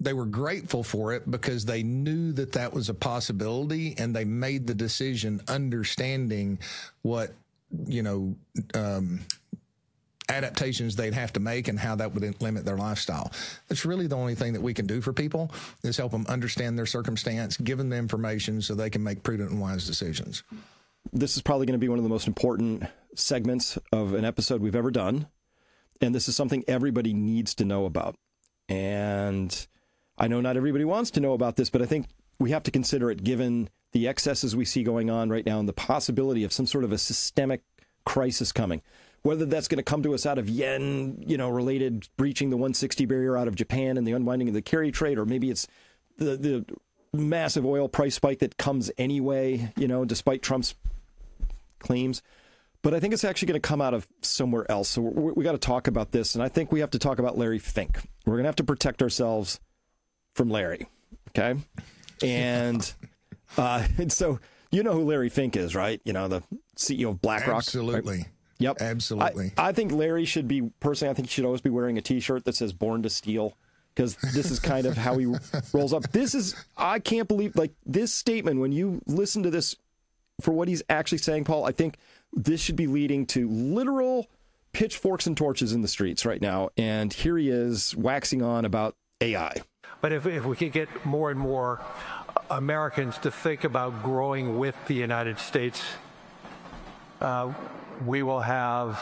they were grateful for it because they knew that that was a possibility, and they made the decision understanding what, you know, um, adaptations they'd have to make and how that would limit their lifestyle. That's really the only thing that we can do for people, is help them understand their circumstance, give them the information so they can make prudent and wise decisions. This is probably going to be one of the most important segments of an episode we've ever done. And this is something everybody needs to know about. And I know not everybody wants to know about this, but I think we have to consider it given the excesses we see going on right now and the possibility of some sort of a systemic crisis coming. Whether that's going to come to us out of yen, you know, related breaching the one sixty barrier out of Japan and the unwinding of the carry trade, or maybe it's the, the massive oil price spike that comes anyway, you know, despite Trump's claims. But I think it's actually going to come out of somewhere else. So we, we got to talk about this. And I think we have to talk about Larry Fink. We're going to have to protect ourselves from Larry. Okay. And, uh, and so, you know who Larry Fink is, right? You know, the C E O of BlackRock. Absolutely. Right? Yep. Absolutely. I, I think Larry should be, personally, I think he should always be wearing a T-shirt that says Born to Steal, because this is kind of how he rolls up. This is, I can't believe, like, this statement, when you listen to this for what he's actually saying, Paul, I think this should be leading to literal pitchforks and torches in the streets right now. And here he is waxing on about A I. But if, if we could get more and more Americans to think about growing with the United States, uh, we will have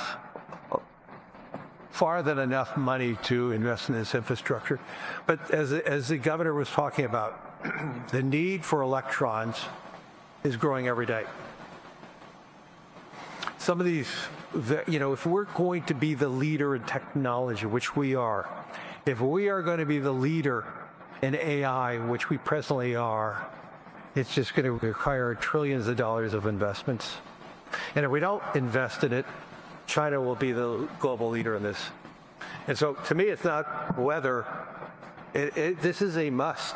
far than enough money to invest in this infrastructure. But as, as the governor was talking about, the need for electrons is growing every day. Some of these, you know, if we're going to be the leader in technology, which we are, if we are going to be the leader in A I, which we presently are, it's just going to require trillions of dollars of investments. And if we don't invest in it, China will be the global leader in this. And so to me, it's not whether, it, it, this is a must.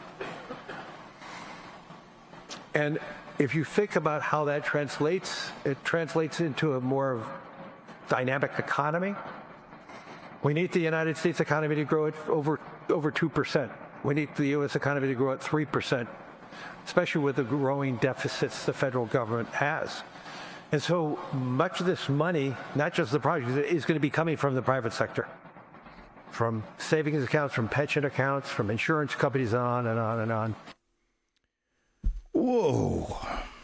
And if you think about how that translates, it translates into a more dynamic economy. We need the United States economy to grow at over, over two percent. We need the U S economy to grow at three percent, especially with the growing deficits the federal government has. And so much of this money, not just the project, is going to be coming from the private sector, from savings accounts, from pension accounts, from insurance companies, and on and on and on. Whoa.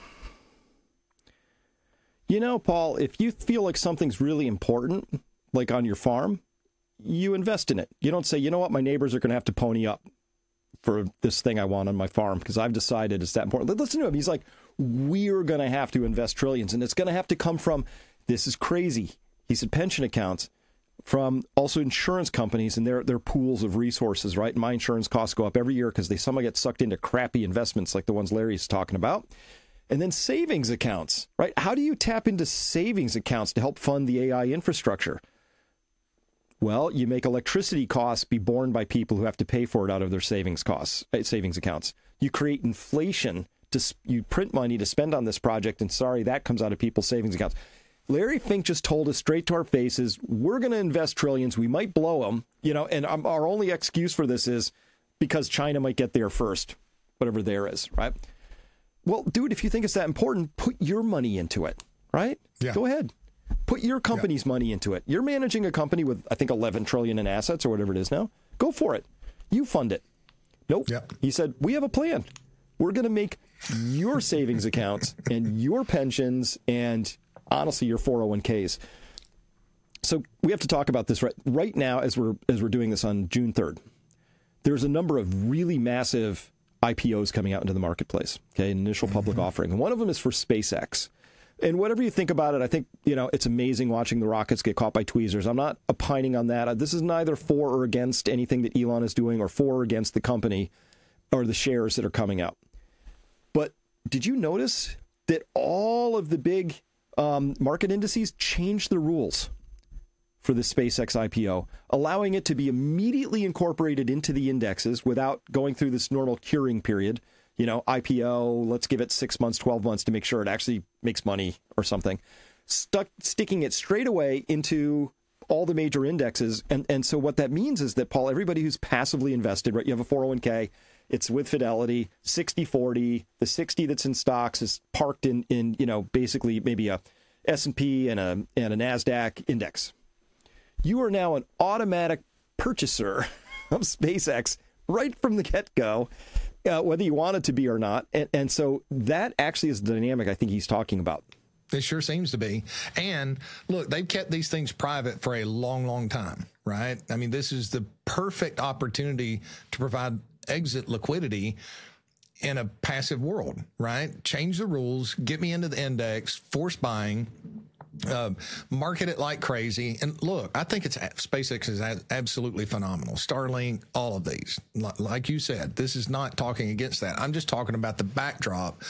You know, Paul, if you feel like something's really important, like on your farm, you invest in it. You don't say, you know what, my neighbors are going to have to pony up for this thing I want on my farm because I've decided it's that important. Listen to him. He's like, we're going to have to invest trillions, and it's going to have to come from, this is crazy. He said pension accounts, from also insurance companies and their their pools of resources, right? My insurance costs go up every year because they somehow get sucked into crappy investments like the ones Larry's talking about. And then savings accounts, right? How do you tap into savings accounts to help fund the A I infrastructure? Well, you make electricity costs be borne by people who have to pay for it out of their savings costs, savings accounts. You create inflation, to, you print money to spend on this project, and sorry, that comes out of people's savings accounts. Larry Fink just told us straight to our faces, we're going to invest trillions. We might blow them, you know, and our only excuse for this is because China might get there first, whatever there is, right? Well, dude, if you think it's that important, put your money into it, right? Yeah. Go ahead. Put your company's yeah. money into it. You're managing a company with, I think, eleven trillion in assets or whatever it is now. Go for it. You fund it. Nope. Yep. He said, we have a plan. We're going to make your savings accounts and your pensions and honestly, your four oh one k's. So we have to talk about this right right now as we're as we're doing this on June third. There's a number of really massive I P Os coming out into the marketplace. Okay, an initial public mm-hmm. offering. And one of them is for SpaceX. And whatever you think about it, I think, you know, it's amazing watching the rockets get caught by tweezers. I'm not opining on that. This is neither for or against anything that Elon is doing or for or against the company or the shares that are coming out. But did you notice that all of the big Um, market indices changed the rules for the SpaceX I P O, allowing it to be immediately incorporated into the indexes without going through this normal curing period. You know, I P O, let's give it six months, twelve months to make sure it actually makes money or something. Stuck, sticking it straight away into all the major indexes. And, and so what that means is that, Paul, everybody who's passively invested, right, you have a four oh one k, it's with Fidelity, sixty forty, the sixty that's in stocks is parked in, in you know, basically maybe a S and P and a, and a NASDAQ index. You are now an automatic purchaser of SpaceX right from the get-go, uh, whether you want it to be or not. And, and so that actually is the dynamic I think he's talking about. It sure seems to be. And look, they've kept these things private for a long, long time, right? I mean, this is the perfect opportunity to provide exit liquidity in a passive world, right? Change the rules, get me into the index, force buying, uh, market it like crazy. And look, I think it's SpaceX is absolutely phenomenal. Starlink, all of these. Like you said, this is not talking against that. I'm just talking about the backdrop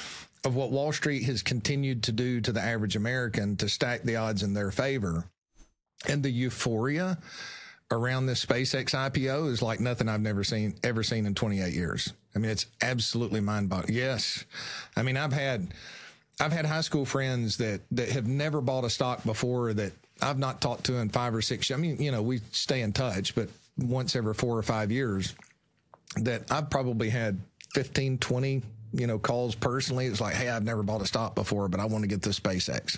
of what Wall Street has continued to do to the average American to stack the odds in their favor. And the euphoria around this SpaceX I P O is like nothing I've never seen, ever seen in twenty-eight years. I mean, it's absolutely mind-boggling. Yes. I mean, I've had, I've had high school friends that, that have never bought a stock before that I've not talked to in five or six. I mean, you know, we stay in touch, but once every four or five years that I've probably had fifteen, twenty you know, calls personally. It's like, hey, I've never bought a stock before, but I want to get this SpaceX.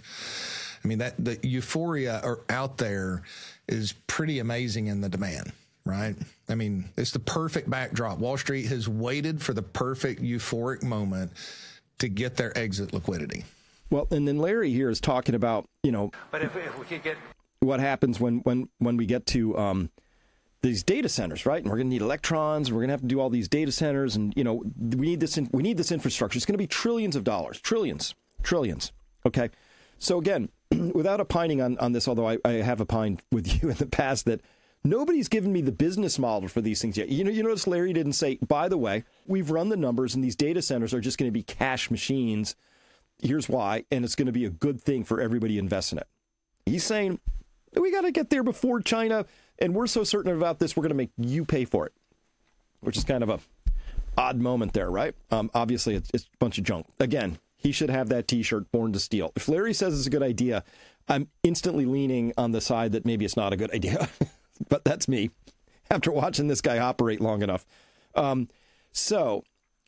I mean, that the euphoria are out there is pretty amazing in the demand, right? I mean, it's the perfect backdrop. Wall Street has waited for the perfect euphoric moment to get their exit liquidity. Well, and then Larry here is talking about, you know, but if, if we could get what happens when, when, when we get to, um, these data centers, right? And we're going to need electrons. And we're going to have to do all these data centers, and you know, we need this. In, we need this infrastructure. It's going to be trillions of dollars, trillions, trillions. Okay, so again, without opining on on this, although I, I have opined with you in the past that nobody's given me the business model for these things yet. You know, you notice Larry didn't say, by the way, we've run the numbers, and these data centers are just going to be cash machines. Here's why, and it's going to be a good thing for everybody to invest in it. He's saying we got to get there before China. And we're so certain about this, we're going to make you pay for it, which is kind of a odd moment there, right? Um, obviously, it's, it's a bunch of junk. Again, he should have that T-shirt, Born to Steal. If Larry says it's a good idea, I'm instantly leaning on the side that maybe it's not a good idea. But that's me after watching this guy operate long enough. Um, so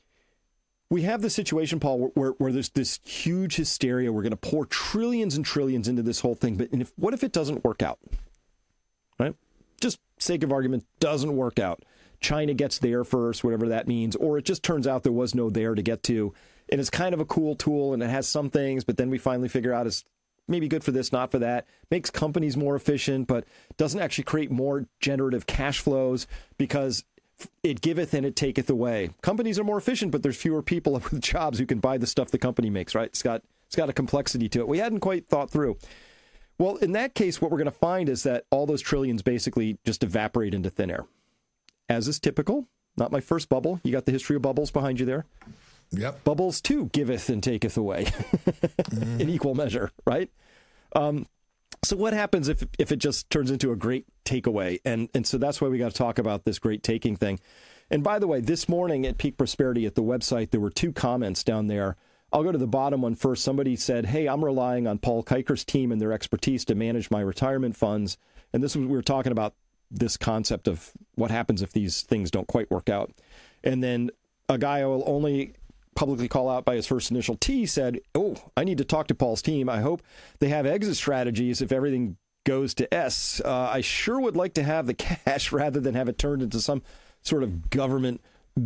we have the situation, Paul, where, where, where there's this huge hysteria. We're going to pour trillions and trillions into this whole thing. But and if, what if it doesn't work out, right? Just sake of argument, doesn't work out. China gets there first, whatever that means, or it just turns out there was no there to get to. And it's kind of a cool tool and it has some things, but then we finally figure out it's maybe good for this, not for that. Makes companies more efficient, but doesn't actually create more generative cash flows because it giveth and it taketh away. Companies are more efficient, but there's fewer people with jobs who can buy the stuff the company makes, right? It's got, it's got a complexity to it we hadn't quite thought through. Well, in that case, what we're going to find is that all those trillions basically just evaporate into thin air, as is typical. Not my first bubble. You got the history of bubbles behind you there. Yep. Bubbles, too, giveth and taketh away mm. in equal measure, right? Um, so what happens if if it just turns into a great takeaway? And, and so that's why we got to talk about this great taking thing. And by the way, this morning at Peak Prosperity at the website, there were two comments down there. I'll go to the bottom one first. Somebody said, hey, I'm relying on Paul Kiker's team and their expertise to manage my retirement funds. And this was, we were talking about this concept of what happens if these things don't quite work out. And then a guy I will only publicly call out by his first initial T said, oh, I need to talk to Paul's team. I hope they have exit strategies if everything goes to S. Uh, I sure would like to have the cash rather than have it turned into some sort of government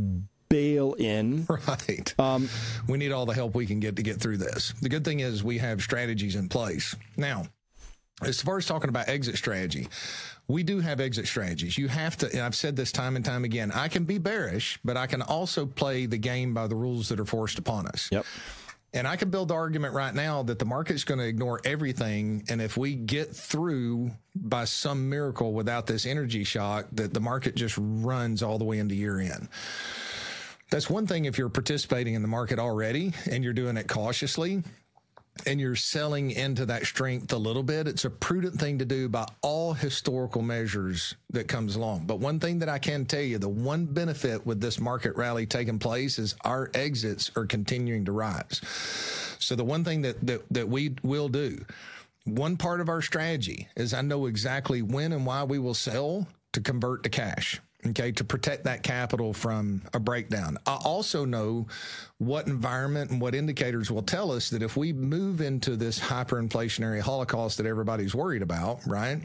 bail in. Right. Um, we need all the help we can get to get through this. The good thing is we have strategies in place. Now, as far as talking about exit strategy, we do have exit strategies. You have to, and I've said this time and time again, I can be bearish, but I can also play the game by the rules that are forced upon us. Yep. And I can build the argument right now that the market's going to ignore everything. And if we get through by some miracle without this energy shock, that the market just runs all the way into year end. That's one thing if you're participating in the market already and you're doing it cautiously and you're selling into that strength a little bit. It's a prudent thing to do by all historical measures that comes along. But one thing that I can tell you, the one benefit with this market rally taking place is our exits are continuing to rise. So the one thing that, that, that we will do one part of our strategy is I know exactly when and why we will sell to convert to cash. Okay, to protect that capital from a breakdown. I also know what environment and what indicators will tell us that if we move into this hyperinflationary holocaust that everybody's worried about, right?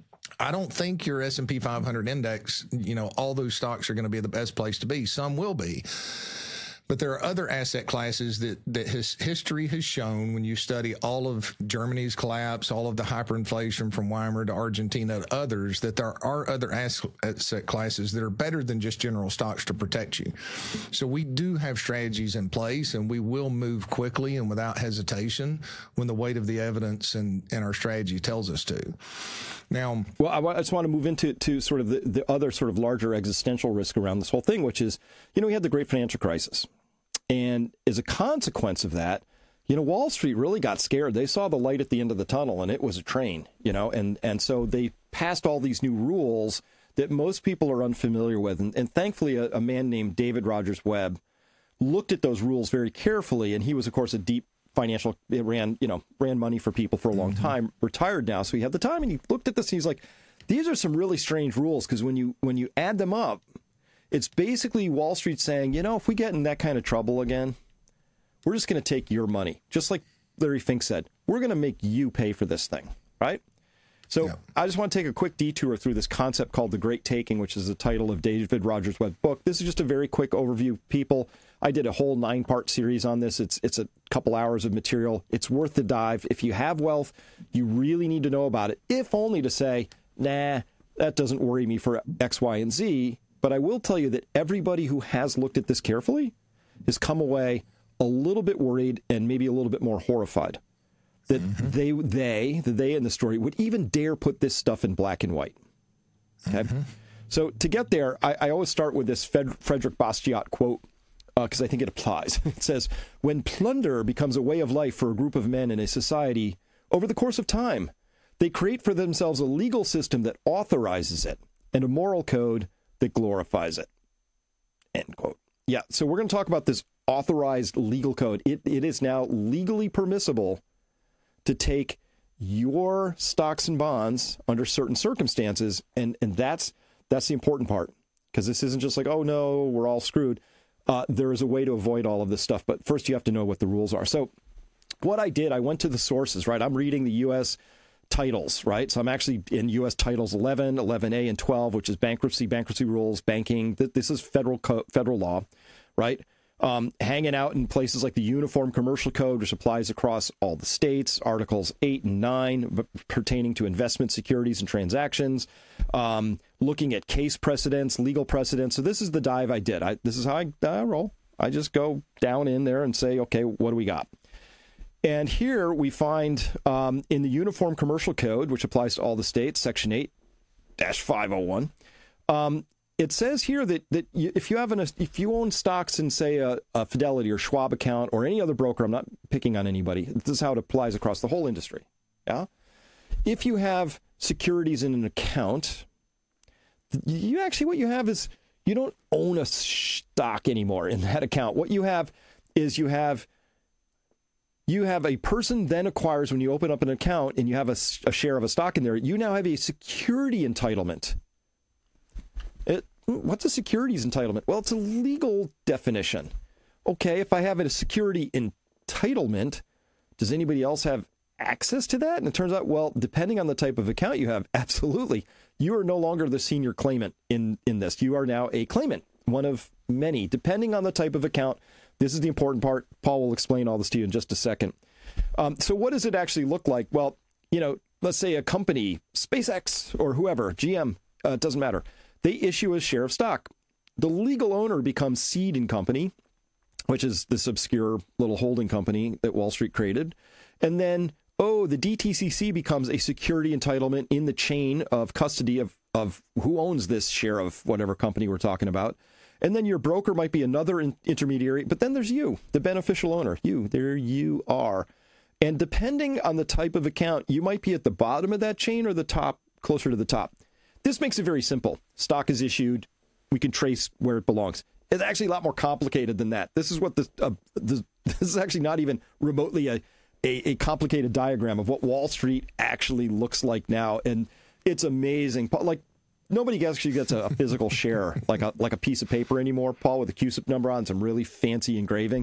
I don't think your S and P five hundred index, you know, all those stocks are going to be the best place to be. Some will be. But there are other asset classes that, that his history has shown when you study all of Germany's collapse, all of the hyperinflation from Weimar to Argentina to others, that there are other asset classes that are better than just general stocks to protect you. So we do have strategies in place, and we will move quickly and without hesitation when the weight of the evidence and, and our strategy tells us to. Now, well, I, I just want to move into to sort of the, the other sort of larger existential risk around this whole thing, which is, you know, we had the great financial crisis. And as a consequence of that, you know, Wall Street really got scared. They saw the light at the end of the tunnel, and it was a train, you know, and, and so they passed all these new rules that most people are unfamiliar with. And, and thankfully, a, a man named David Rogers Webb looked at those rules very carefully. And he was, of course, a deep financial, it ran, you know, ran money for people for a long mm-hmm. time, retired now. So he had the time, and he looked at this and he's like, these are some really strange rules, because when you when you add them up, it's basically Wall Street saying, you know, if we get in that kind of trouble again, we're just going to take your money. Just like Larry Fink said, we're going to make you pay for this thing, right? So yeah. I just want to take a quick detour through this concept called The Great Taking, which is the title of David Rogers Webb's book. This is just a very quick overview. People, I did a whole nine-part series on this. It's it's a couple hours of material. It's worth the dive. If you have wealth, you really need to know about it, if only to say, nah, that doesn't worry me for X, Y, and Z. But I will tell you that everybody who has looked at this carefully has come away a little bit worried and maybe a little bit more horrified that mm-hmm. they, they, the they in the story would even dare put this stuff in black and white. Okay. Mm-hmm. So to get there, I, I always start with this Fred, Frederick Bastiat quote, because uh, I think it applies. It says, when plunder becomes a way of life for a group of men in a society over the course of time, they create for themselves a legal system that authorizes it and a moral code that glorifies it. End quote. Yeah, so we're going to talk about this authorized legal code. It It is now legally permissible to take your stocks and bonds under certain circumstances, and, and that's that's the important part, because this isn't just like, oh, no, we're all screwed. Uh, there is a way to avoid all of this stuff, but first you have to know what the rules are. So what I did, I went to the sources, right? I'm reading the U S titles, right? So I'm actually in U S titles eleven, eleven A, and twelve, which is bankruptcy, bankruptcy rules, banking. This is federal co- federal law, right? Um, hanging out in places like the Uniform Commercial Code, which applies across all the states, Articles eight and nine pertaining to investment securities and transactions, um, looking at case precedents, legal precedents. So this is the dive I did. I, this is how I, I roll. I just go down in there and say, okay, what do we got? And here we find um, in the Uniform Commercial Code, which applies to all the states, Section eight dash five oh one, um, it says here that that you, if you have an if you own stocks in, say, a, a Fidelity or Schwab account or any other broker, I'm not picking on anybody. This is how it applies across the whole industry. Yeah, if you have securities in an account, you actually what you have is you don't own a stock anymore in that account. What you have is you have You have a person then acquires, when you open up an account and you have a, a share of a stock in there, you now have a security entitlement. It, what's a securities entitlement? Well, it's a legal definition. Okay, if I have a security entitlement, does anybody else have access to that? And it turns out, well, depending on the type of account you have, absolutely. You are no longer the senior claimant in, in this. You are now a claimant, one of many, depending on the type of account. This is the important part. Paul will explain all this to you in just a second. Um, so what does it actually look like? Well, you know, let's say a company, SpaceX or whoever, G M, uh, it doesn't matter. They issue a share of stock. The legal owner becomes Seed and Company, which is this obscure little holding company that Wall Street created. And then, oh, the D T C C becomes a security entitlement in the chain of custody of, of who owns this share of whatever company we're talking about. And then your broker might be another in- intermediary, but then there's you, the beneficial owner. You, there you are. And depending on the type of account, you might be at the bottom of that chain or the top, closer to the top. This makes it very simple. Stock is issued. We can trace where it belongs. It's actually a lot more complicated than that. This is what the, uh, the this is actually not even remotely a, a, a complicated diagram of what Wall Street actually looks like now, and it's amazing. Like, nobody actually gets a, a physical share, like a like a piece of paper anymore, Paul, with a Q S I P number on some really fancy engraving.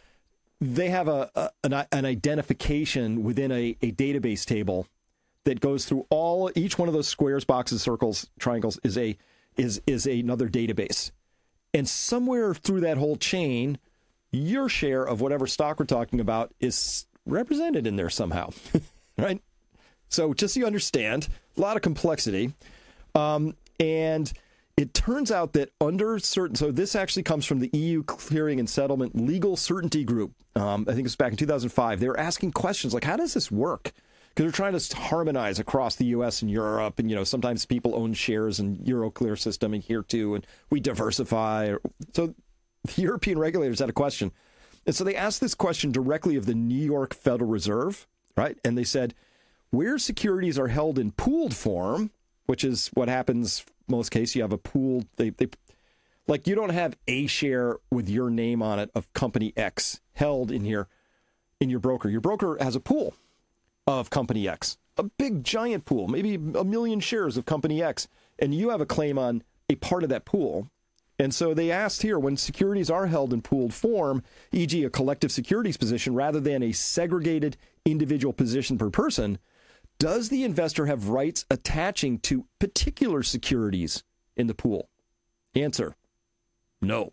They have a, a an, an identification within a, a database table that goes through all each one of those squares, boxes, circles, triangles is a is is another database, and somewhere through that whole chain, your share of whatever stock we're talking about is represented in there somehow, right? So just so you understand, a lot of complexity, um, and it turns out that under certain, so this actually comes from the E U Clearing and Settlement Legal Certainty Group. Um, I think it was back in two thousand five. They were asking questions like, how does this work? Because they're trying to harmonize across the U S and Europe. And, you know, sometimes people own shares in Euroclear system and here too, and we diversify. So the European regulators had a question. And so they asked this question directly of the New York Federal Reserve, right? And they said, where securities are held in pooled form, which is what happens most cases, you have a pooled, they, they, like you don't have a share with your name on it of company X held in here in your broker. Your broker has a pool of company X, a big giant pool, maybe a million shares of company X, and you have a claim on a part of that pool. And so they asked here, when securities are held in pooled form, for example a collective securities position rather than a segregated individual position per person, does the investor have rights attaching to particular securities in the pool? Answer, no.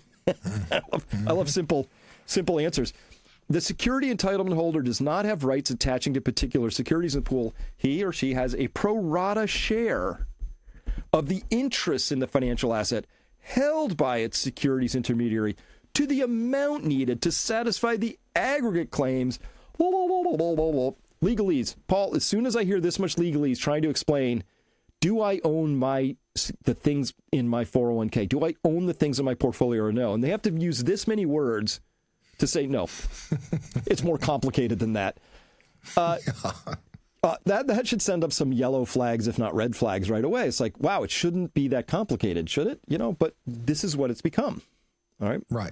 I, love, I love simple, simple answers. The security entitlement holder does not have rights attaching to particular securities in the pool. He or she has a pro rata share of the interest in the financial asset held by its securities intermediary to the amount needed to satisfy the aggregate claims. Blah, blah, blah, blah, blah, blah. Legalese. Paul, as soon as I hear this much legalese trying to explain, do I own my the things in my four oh one k? Do I own the things in my portfolio or no? And they have to use this many words to say no. It's more complicated than that. Uh, uh, that that should send up some yellow flags, if not red flags, right away. It's like, wow, it shouldn't be that complicated, should it? You know, but this is what it's become. All right. Right.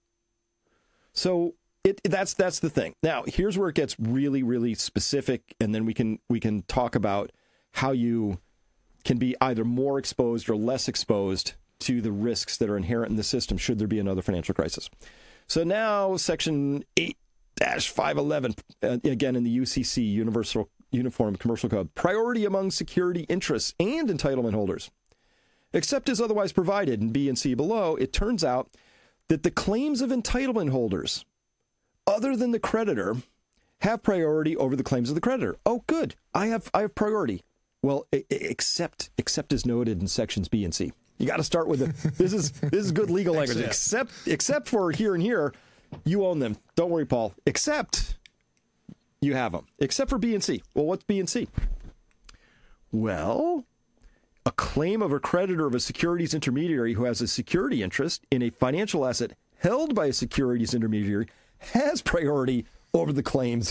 So it that's that's the thing. Now, here's where it gets really, really specific, and then we can we can talk about how you can be either more exposed or less exposed to the risks that are inherent in the system should there be another financial crisis. So now Section eight dash five eleven, uh, again in the U C C, Universal Uniform Commercial Code, priority among security interests and entitlement holders. Except as otherwise provided in B and C below, it turns out that the claims of entitlement holders, other than the creditor, have priority over the claims of the creditor. Oh, good. I have I have priority. Well, except except as noted in sections B and C. You got to start with the, this is this is good legal language. Except except for here and here, you own them. Don't worry, Paul. Except you have them. Except for B and C. Well, what's B and C? Well, a claim of a creditor of a securities intermediary who has a security interest in a financial asset held by a securities intermediary has priority over the claims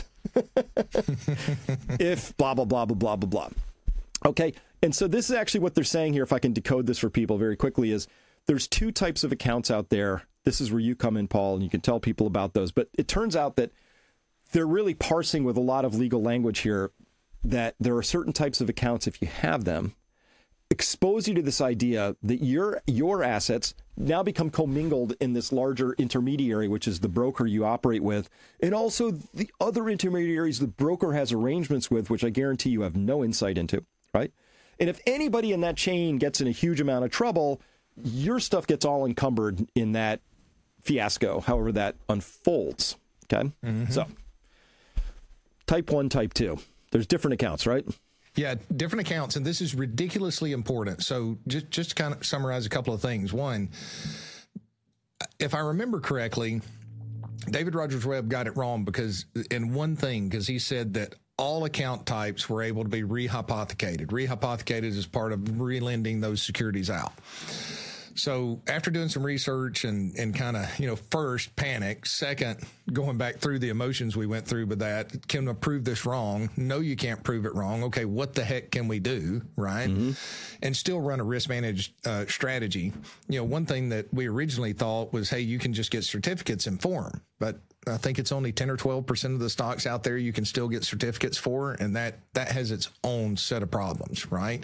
if blah, blah, blah, blah, blah, blah, blah. Okay. And so this is actually what they're saying here, if I can decode this for people very quickly, is there's two types of accounts out there. This is where you come in, Paul, and you can tell people about those. But it turns out that they're really parsing with a lot of legal language here that there are certain types of accounts, if you have them, expose you to this idea that your your assets now become commingled in this larger intermediary, which is the broker you operate with, and also the other intermediaries the broker has arrangements with, which I guarantee you have no insight into, right? And if anybody in that chain gets in a huge amount of trouble, your stuff gets all encumbered in that fiasco, however that unfolds, okay? Mm-hmm. So, type one, type two. There's different accounts, right? Yeah, different accounts, and this is ridiculously important. So just, just to kind of summarize a couple of things. One, if I remember correctly, David Rogers Webb got it wrong because in one thing, because he said that all account types were able to be rehypothecated. Rehypothecated is part of relending those securities out. So after doing some research and, and kind of, you know, first panic, second, going back through the emotions we went through with that, can we prove this wrong? No, you can't prove it wrong. Okay, what the heck can we do, right? Mm-hmm. And still run a risk managed uh, strategy. You know, one thing that we originally thought was, hey, you can just get certificates in form. But I think it's only ten or twelve percent of the stocks out there you can still get certificates for, and that, that has its own set of problems, right?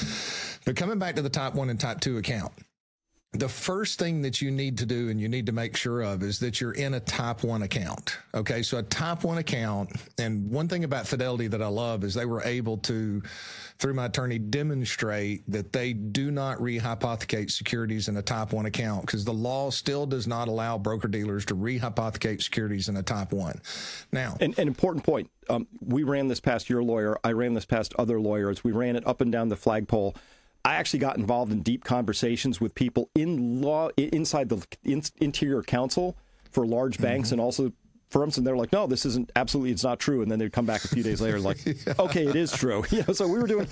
But coming back to the type one and type two account, the first thing that you need to do and you need to make sure of is that you're in a type one account. Okay. So a type one account. And one thing about Fidelity that I love is they were able to, through my attorney, demonstrate that they do not rehypothecate securities in a type one account, because the law still does not allow broker dealers to rehypothecate securities in a type one. Now, and an important point. Um, we ran this past your lawyer. I ran this past other lawyers. We ran it up and down the flagpole. I actually got involved in deep conversations with people in law inside the in, interior counsel for large banks mm-hmm. and also firms, and they're like, "No, this isn't absolutely. It's not true." And then they'd come back a few days later, like, yeah. "Okay, it is true." You know, so we were doing.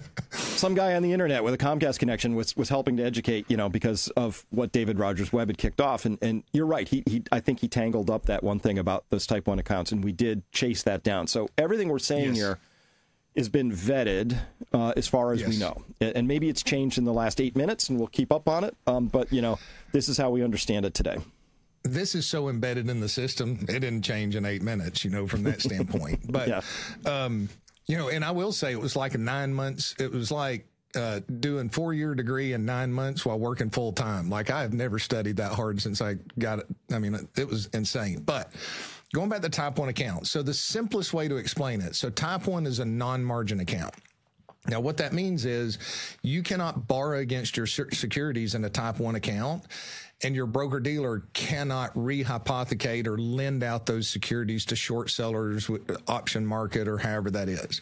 Some guy on the internet with a Comcast connection was was helping to educate, you know, because of what David Rogers Webb had kicked off. And and you're right. He he I think he tangled up that one thing about those type one accounts, and we did chase that down. So everything we're saying yes. here has been vetted uh, as far as yes. we know. And maybe it's changed in the last eight minutes, and we'll keep up on it. Um, but, you know, this is how we understand it today. This is so embedded in the system, it didn't change in eight minutes, you know, from that standpoint. But, yeah. um, you know, and I will say it was like nine months. It was like uh, doing four-year degree in nine months while working full-time. Like, I have never studied that hard since I got it. I mean, it was insane. But going back to type one account. So the simplest way to explain it. So type one is a non-margin account. Now, what that means is you cannot borrow against your securities in a type one account, and your broker dealer cannot rehypothecate or lend out those securities to short sellers with option market or however that is.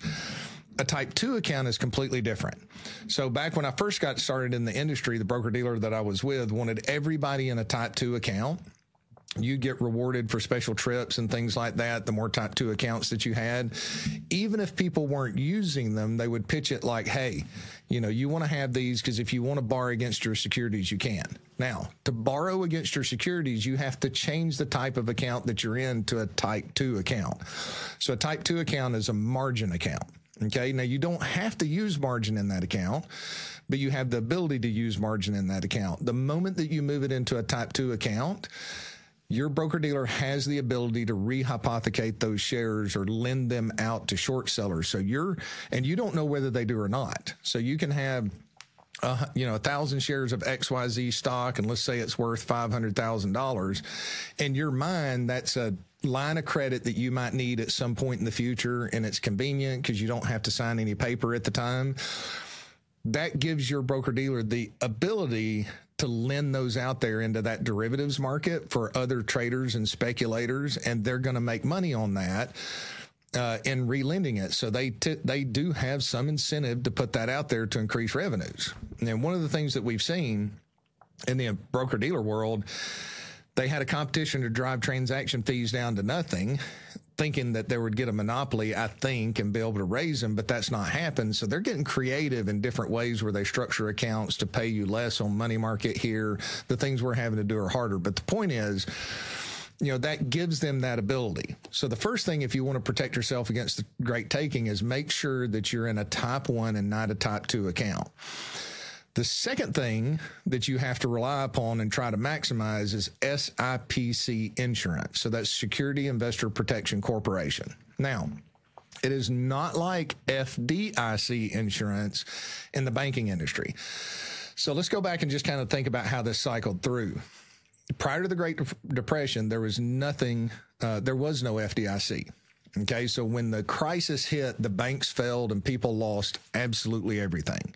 A type two account is completely different. So back when I first got started in the industry, the broker dealer that I was with wanted everybody in a type two account. You get rewarded for special trips and things like that, the more type two accounts that you had. Even if people weren't using them, they would pitch it like, hey, you know, you want to have these because if you want to borrow against your securities, you can. Now, to borrow against your securities, you have to change the type of account that you're in to a type two account. So a type two account is a margin account. Okay. Now, you don't have to use margin in that account, but you have the ability to use margin in that account. The moment that you move it into a type two account, your broker dealer has the ability to rehypothecate those shares or lend them out to short sellers. So you're, and you don't know whether they do or not. So you can have, uh, you know, a thousand shares of X Y Z stock, and let's say it's worth five hundred thousand dollars. In your mind, that's a line of credit that you might need at some point in the future, and it's convenient because you don't have to sign any paper at the time. That gives your broker dealer the ability to lend those out there into that derivatives market for other traders and speculators, and they're going to make money on that uh, in relending it. So they t- they do have some incentive to put that out there to increase revenues. And one of the things that we've seen in the broker dealer world, they had a competition to drive transaction fees down to nothing, thinking that they would get a monopoly, I think, and be able to raise them, but that's not happened. So they're getting creative in different ways where they structure accounts to pay you less on money market here. The things we're having to do are harder. But the point is, you know, that gives them that ability. So the first thing, if you want to protect yourself against the great taking, is make sure that you're in a type one and not a type two account. The second thing that you have to rely upon and try to maximize is S I P C insurance. So that's Security Investor Protection Corporation. Now, it is not like F D I C insurance in the banking industry. So let's go back and just kind of think about how this cycled through. Prior to the Great Depression, there was nothing, uh, there was no F D I C. Okay, so when the crisis hit, the banks failed and people lost absolutely everything.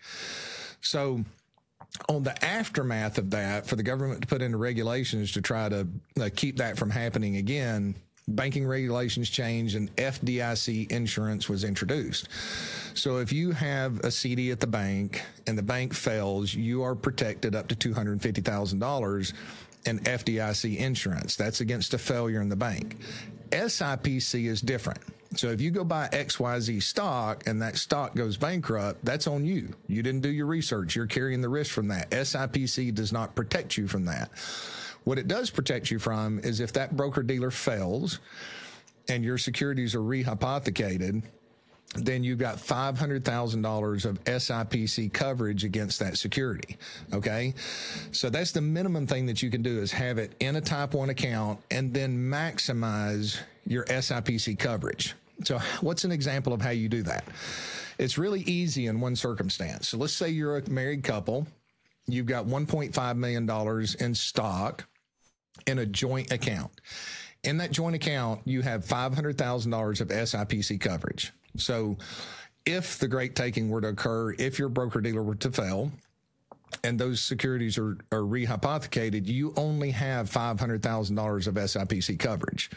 So on the aftermath of that, for the government to put into regulations to try to uh, keep that from happening again, banking regulations changed and F D I C insurance was introduced. So if you have a C D at the bank and the bank fails, you are protected up to two hundred fifty thousand dollars in F D I C insurance. That's against a failure in the bank. S I P C is different. So if you go buy X Y Z stock and that stock goes bankrupt, that's on you. You didn't do your research. You're carrying the risk from that. S I P C does not protect you from that. What it does protect you from is if that broker dealer fails and your securities are rehypothecated, then you've got five hundred thousand dollars of S I P C coverage against that security. Okay. So that's the minimum thing that you can do, is have it in a type one account and then maximize your S I P C coverage. So what's an example of how you do that? It's really easy in one circumstance. So let's say you're a married couple. You've got one point five million dollars in stock in a joint account. In that joint account, you have five hundred thousand dollars of S I P C coverage. So if the great taking were to occur, if your broker-dealer were to fail, and those securities are, are rehypothecated, you only have five hundred thousand dollars of S I P C coverage.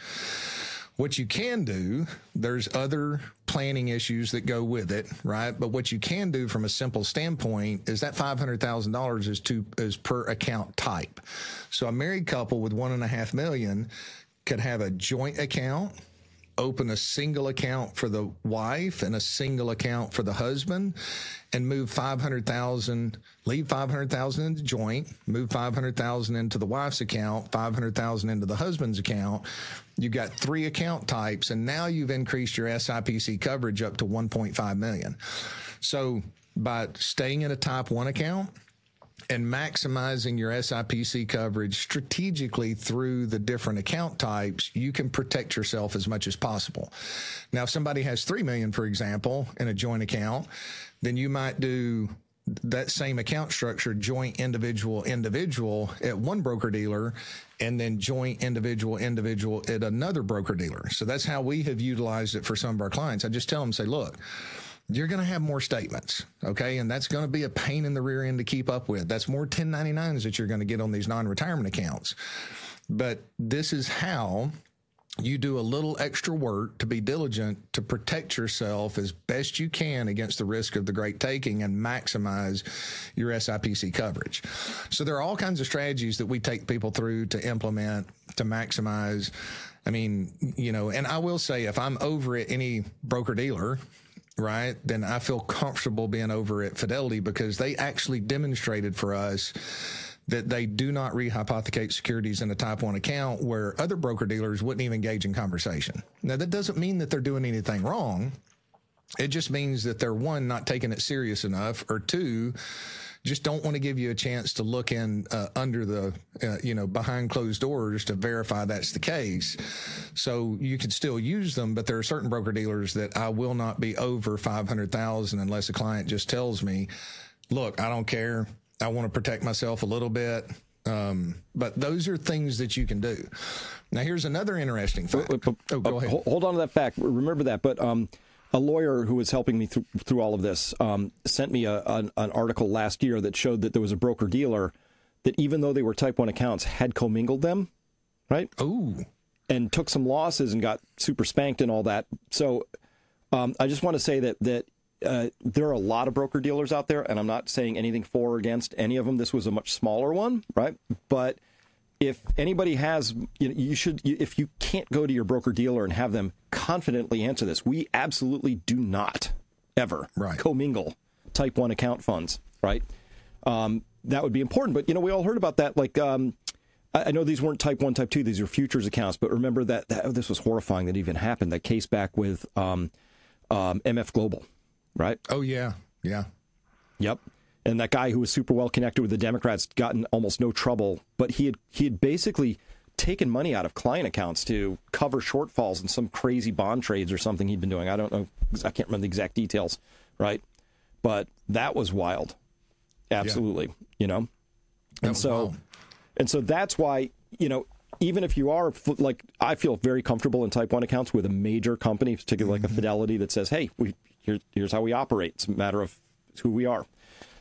What you can do, there's other planning issues that go with it, right? But what you can do from a simple standpoint is that five hundred thousand dollars is to, is per account type. So a married couple with one and a half million could have a joint account, open a single account for the wife and a single account for the husband, and move five hundred thousand, leave five hundred thousand into joint, move five hundred thousand into the wife's account, five hundred thousand into the husband's account. You've got three account types, and now you've increased your S I P C coverage up to one point five million. So by staying in a type one account and maximizing your S I P C coverage strategically through the different account types, you can protect yourself as much as possible. Now, if somebody has three million dollars, for example, in a joint account, then you might do that same account structure, joint individual individual at one broker dealer, and then joint individual individual at another broker dealer. So that's how we have utilized it for some of our clients. I just tell them, say, look, you're going to have more statements, okay? And that's going to be a pain in the rear end to keep up with. That's more ten ninety-nines that you're going to get on these non-retirement accounts. But this is how you do a little extra work to be diligent to protect yourself as best you can against the risk of the great taking and maximize your S I P C coverage. So there are all kinds of strategies that we take people through to implement to maximize. I mean, you know, and I will say, if I'm over at any broker dealer, right, then I feel comfortable being over at Fidelity, because they actually demonstrated for us that they do not rehypothecate securities in a type one account, where other broker dealers wouldn't even engage in conversation. Now, that doesn't mean that they're doing anything wrong. It just means that they're, one, not taking it serious enough, or two, just don't want to give you a chance to look in uh, under the, uh, you know, behind closed doors to verify that's the case. So you can still use them, but there are certain broker dealers that I will not be over five hundred thousand unless a client just tells me, look, I don't care. I want to protect myself a little bit. Um, but those are things that you can do. Now, here's another interesting fact. Oh, go ahead. Hold on to that fact. Remember that. But um, a lawyer who was helping me through, through all of this um, sent me a, an, an article last year that showed that there was a broker dealer that, even though they were type one accounts, had commingled them, right? Oh. And took some losses and got super spanked and all that. So um, I just want to say that that uh, there are a lot of broker dealers out there, and I'm not saying anything for or against any of them. This was a much smaller one, right? But if anybody has, you know, you should, if you can't go to your broker dealer and have them confidently answer this, we absolutely do not ever right. commingle type one account funds, right? Um, that would be important. But, you know, we all heard about that. Like, um, I, I know these weren't type one, type two, these are futures accounts, but remember that, that oh, this was horrifying that even happened, that case back with um, um, M F Global, right? Oh, yeah. Yeah. Yep. And that guy who was super well connected with the Democrats got in almost no trouble, but he had he had basically taken money out of client accounts to cover shortfalls in some crazy bond trades or something he'd been doing. I don't know. I can't remember the exact details, right? But that was wild. Absolutely. Yeah. You know? And so, wild. and so that's why, you know, even if you are, like, I feel very comfortable in type one accounts with a major company, particularly like mm-hmm. a Fidelity that says, hey, we here, here's how we operate. It's a matter of who we are.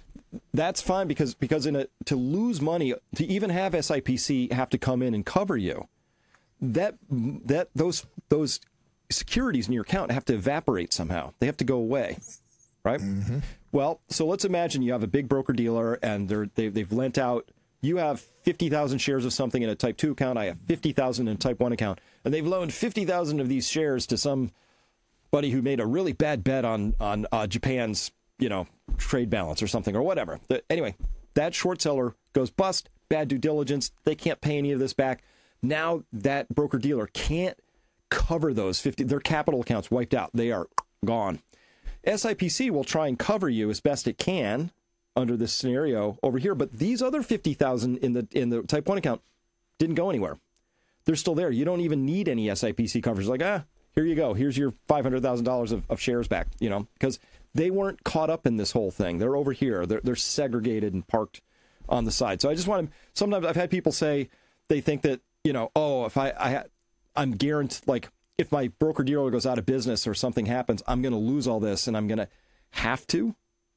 That's fine, because because in a to lose money, to even have S I P C have to come in and cover you, that that those those securities in your account have to evaporate somehow. They have to go away, right? Mm-hmm. Well, so let's imagine you have a big broker dealer and they're they've, they've lent out. You have fifty thousand shares of something in a type two account. I have fifty thousand in a type one account, and they've loaned fifty thousand of these shares to somebody who made a really bad bet on on uh, Japan's, you know, trade balance or something or whatever. The, anyway, that short seller goes bust, bad due diligence. They can't pay any of this back. Now that broker dealer can't cover those fifty, their capital accounts wiped out. They are gone. S I P C will try and cover you as best it can under this scenario over here. But these other fifty thousand in the in the type one account didn't go anywhere. They're still there. You don't even need any S I P C coverage. Like, ah, here you go. Here's your five hundred thousand dollars of, of shares back, you know, because they weren't caught up in this whole thing. They're over here. They're, they're segregated and parked on the side. So I just want to, sometimes I've had people say they think that, you know, oh, if I, I I'm guaranteed, like if my broker dealer goes out of business or something happens, I'm going to lose all this and I'm going to have to,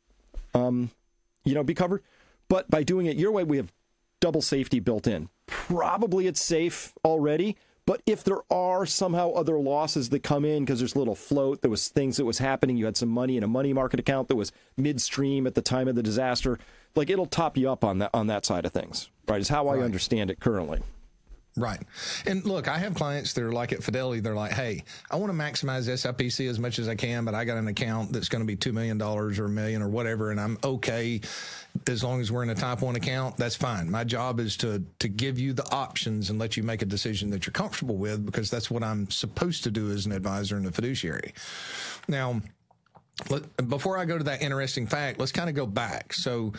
um, you know, be covered. But by doing it your way, we have double safety built in. Probably it's safe already. But if there are somehow other losses that come in because there's a little float, there was things that was happening, you had some money in a money market account that was midstream at the time of the disaster, like it'll top you up on that on that side of things, right? Is how I Right. understand it currently. Right. And look, I have clients that are like at Fidelity. They're like, hey, I want to maximize S I P C as much as I can, but I got an account that's going to be two million dollars or a million or whatever, and I'm okay as long as we're in a type one account. That's fine. My job is to to give you the options and let you make a decision that you're comfortable with, because that's what I'm supposed to do as an advisor and a fiduciary. Now, let, before I go to that interesting fact, let's kind of go back. So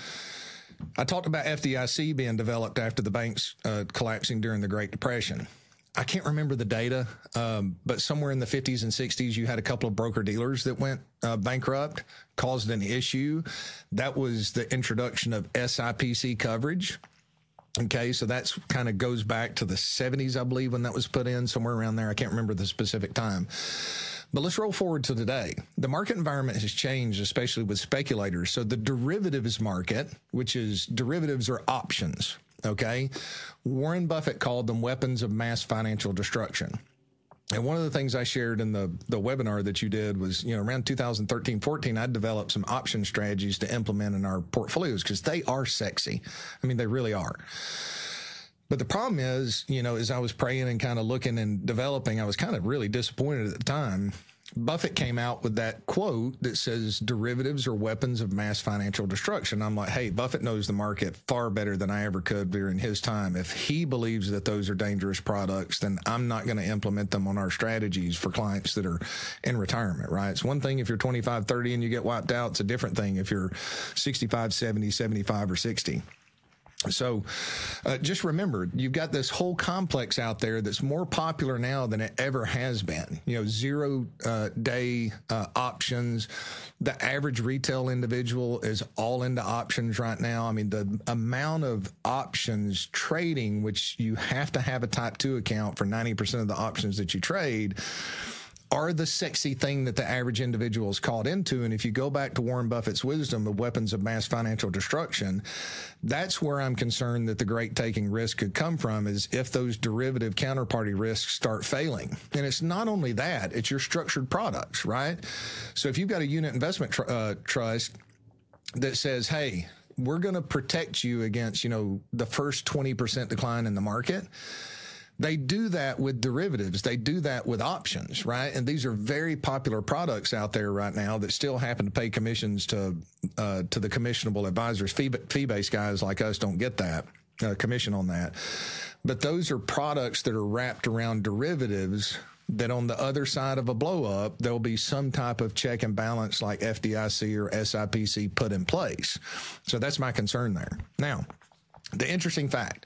I talked about F D I C being developed after the banks uh, collapsing during the Great Depression. I can't remember the data, um, but somewhere in the fifties and sixties, you had a couple of broker dealers that went uh, bankrupt, caused an issue. That was the introduction of S I P C coverage. Okay, so that's kind of goes back to the seventies, I believe, when that was put in, somewhere around there. I can't remember the specific time. But let's roll forward to today. The market environment has changed, especially with speculators. So the derivatives market, which is derivatives are options, okay? Warren Buffett called them weapons of mass financial destruction. And one of the things I shared in the, the webinar that you did was, you know, around two thousand thirteen, fourteen, I developed some option strategies to implement in our portfolios because they are sexy. I mean, they really are. But the problem is, you know, as I was praying and kind of looking and developing, I was kind of really disappointed at the time. Buffett came out with that quote that says derivatives are weapons of mass financial destruction. I'm like, hey, Buffett knows the market far better than I ever could during his time. If he believes that those are dangerous products, then I'm not going to implement them on our strategies for clients that are in retirement, right? It's one thing if you're twenty-five, thirty and you get wiped out. It's a different thing if you're sixty-five, seventy, seventy-five, or sixty. So uh, just remember, you've got this whole complex out there that's more popular now than it ever has been. You know, zero uh, day uh, options. The average retail individual is all into options right now. I mean, the amount of options trading, which you have to have a type two account for ninety percent of the options that you trade, are the sexy thing that the average individual is caught into. And if you go back to Warren Buffett's wisdom of weapons of mass financial destruction, that's where I'm concerned that the great taking risk could come from, is if those derivative counterparty risks start failing. And it's not only that, it's your structured products, right? So if you've got a unit investment tr- uh, trust that says, hey, we're going to protect you against, you know, the first twenty percent decline in the market, they do that with derivatives. They do that with options, right? And these are very popular products out there right now that still happen to pay commissions to uh, to the commissionable advisors. Fee, fee-based guys like us don't get that uh, commission on that. But those are products that are wrapped around derivatives that on the other side of a blow up, there'll be some type of check and balance like F D I C or S I P C put in place. So that's my concern there. Now, the interesting fact,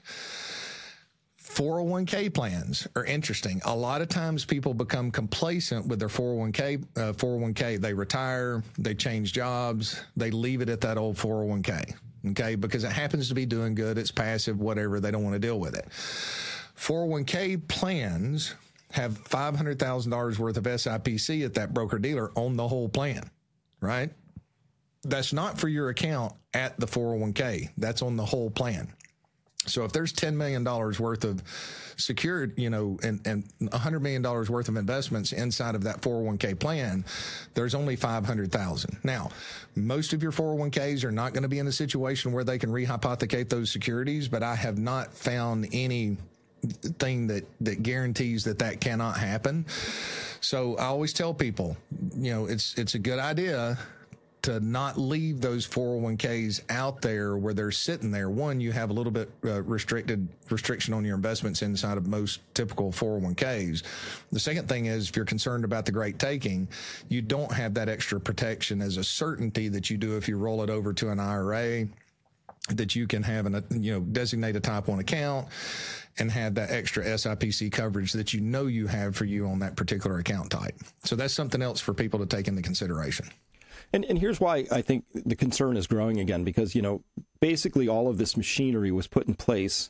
four oh one k plans are interesting. A lot of times people become complacent with their four oh one k. Uh, four oh one k, they retire, they change jobs, they leave it at that old four oh one k, okay, because it happens to be doing good, it's passive, whatever, they don't want to deal with it. four oh one k plans have five hundred thousand dollars worth of S I P C at that broker dealer on the whole plan, right? That's not for your account at the four oh one k. That's on the whole plan. So if there's ten million dollars worth of secured, you know, and, and one hundred million dollars worth of investments inside of that four oh one k plan, there's only five hundred thousand dollars. Now, most of your four oh one k's are not going to be in a situation where they can rehypothecate those securities, but I have not found any thing that, that guarantees that that cannot happen. So I always tell people, you know, it's, it's a good idea to not leave those four oh one k's out there where they're sitting there. One, you have a little bit uh, restricted restriction on your investments inside of most typical four oh one k's. The second thing is, if you're concerned about the great taking, you don't have that extra protection as a certainty that you do if you roll it over to an I R A, that you can have an, you know, designate a type one account and have that extra S I P C coverage that you know you have for you on that particular account type. So that's something else for people to take into consideration. And and here's why I think the concern is growing again, because, you know, basically all of this machinery was put in place.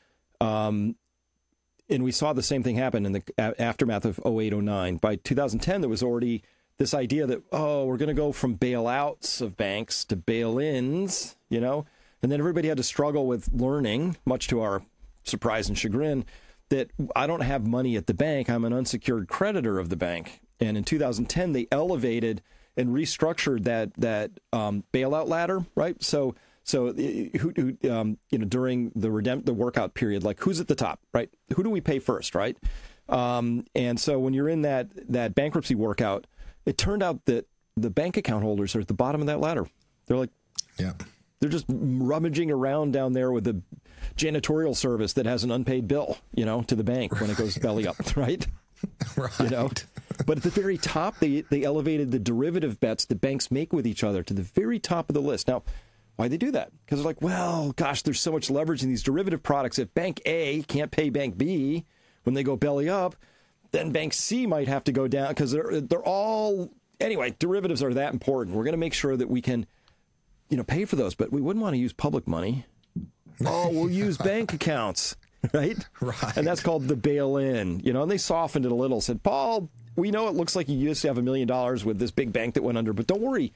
Um, and we saw the same thing happen in the a- aftermath of oh eight, oh nine. By two thousand ten, there was already this idea that, oh, we're going to go from bailouts of banks to bail-ins, you know, and then everybody had to struggle with learning, much to our surprise and chagrin, that I don't have money at the bank. I'm an unsecured creditor of the bank. And in two thousand ten, they elevated and restructured that that um, bailout ladder, right? So so who, who um, you know, during the redempt the workout period, like who's at the top, right? Who do we pay first, right? Um, and so when you're in that that bankruptcy workout, it turned out that the bank account holders are at the bottom of that ladder. They're like, yeah. They're just rummaging around down there with the janitorial service that has an unpaid bill, you know, to the bank when it goes belly up, right? Right. You know, but at the very top, they they elevated the derivative bets that banks make with each other to the very top of the list. Now, why they do that? Because they're like, well, gosh, there's so much leverage in these derivative products. If Bank A can't pay Bank B when they go belly up, then Bank C might have to go down, because they're they're all anyway. Derivatives are that important. We're going to make sure that we can, you know, pay for those, but we wouldn't want to use public money. Oh, we'll use bank accounts, right? Right. And that's called the bail-in, you know, and they softened it a little, said, Paul, we know it looks like you used to have a million dollars with this big bank that went under, but don't worry.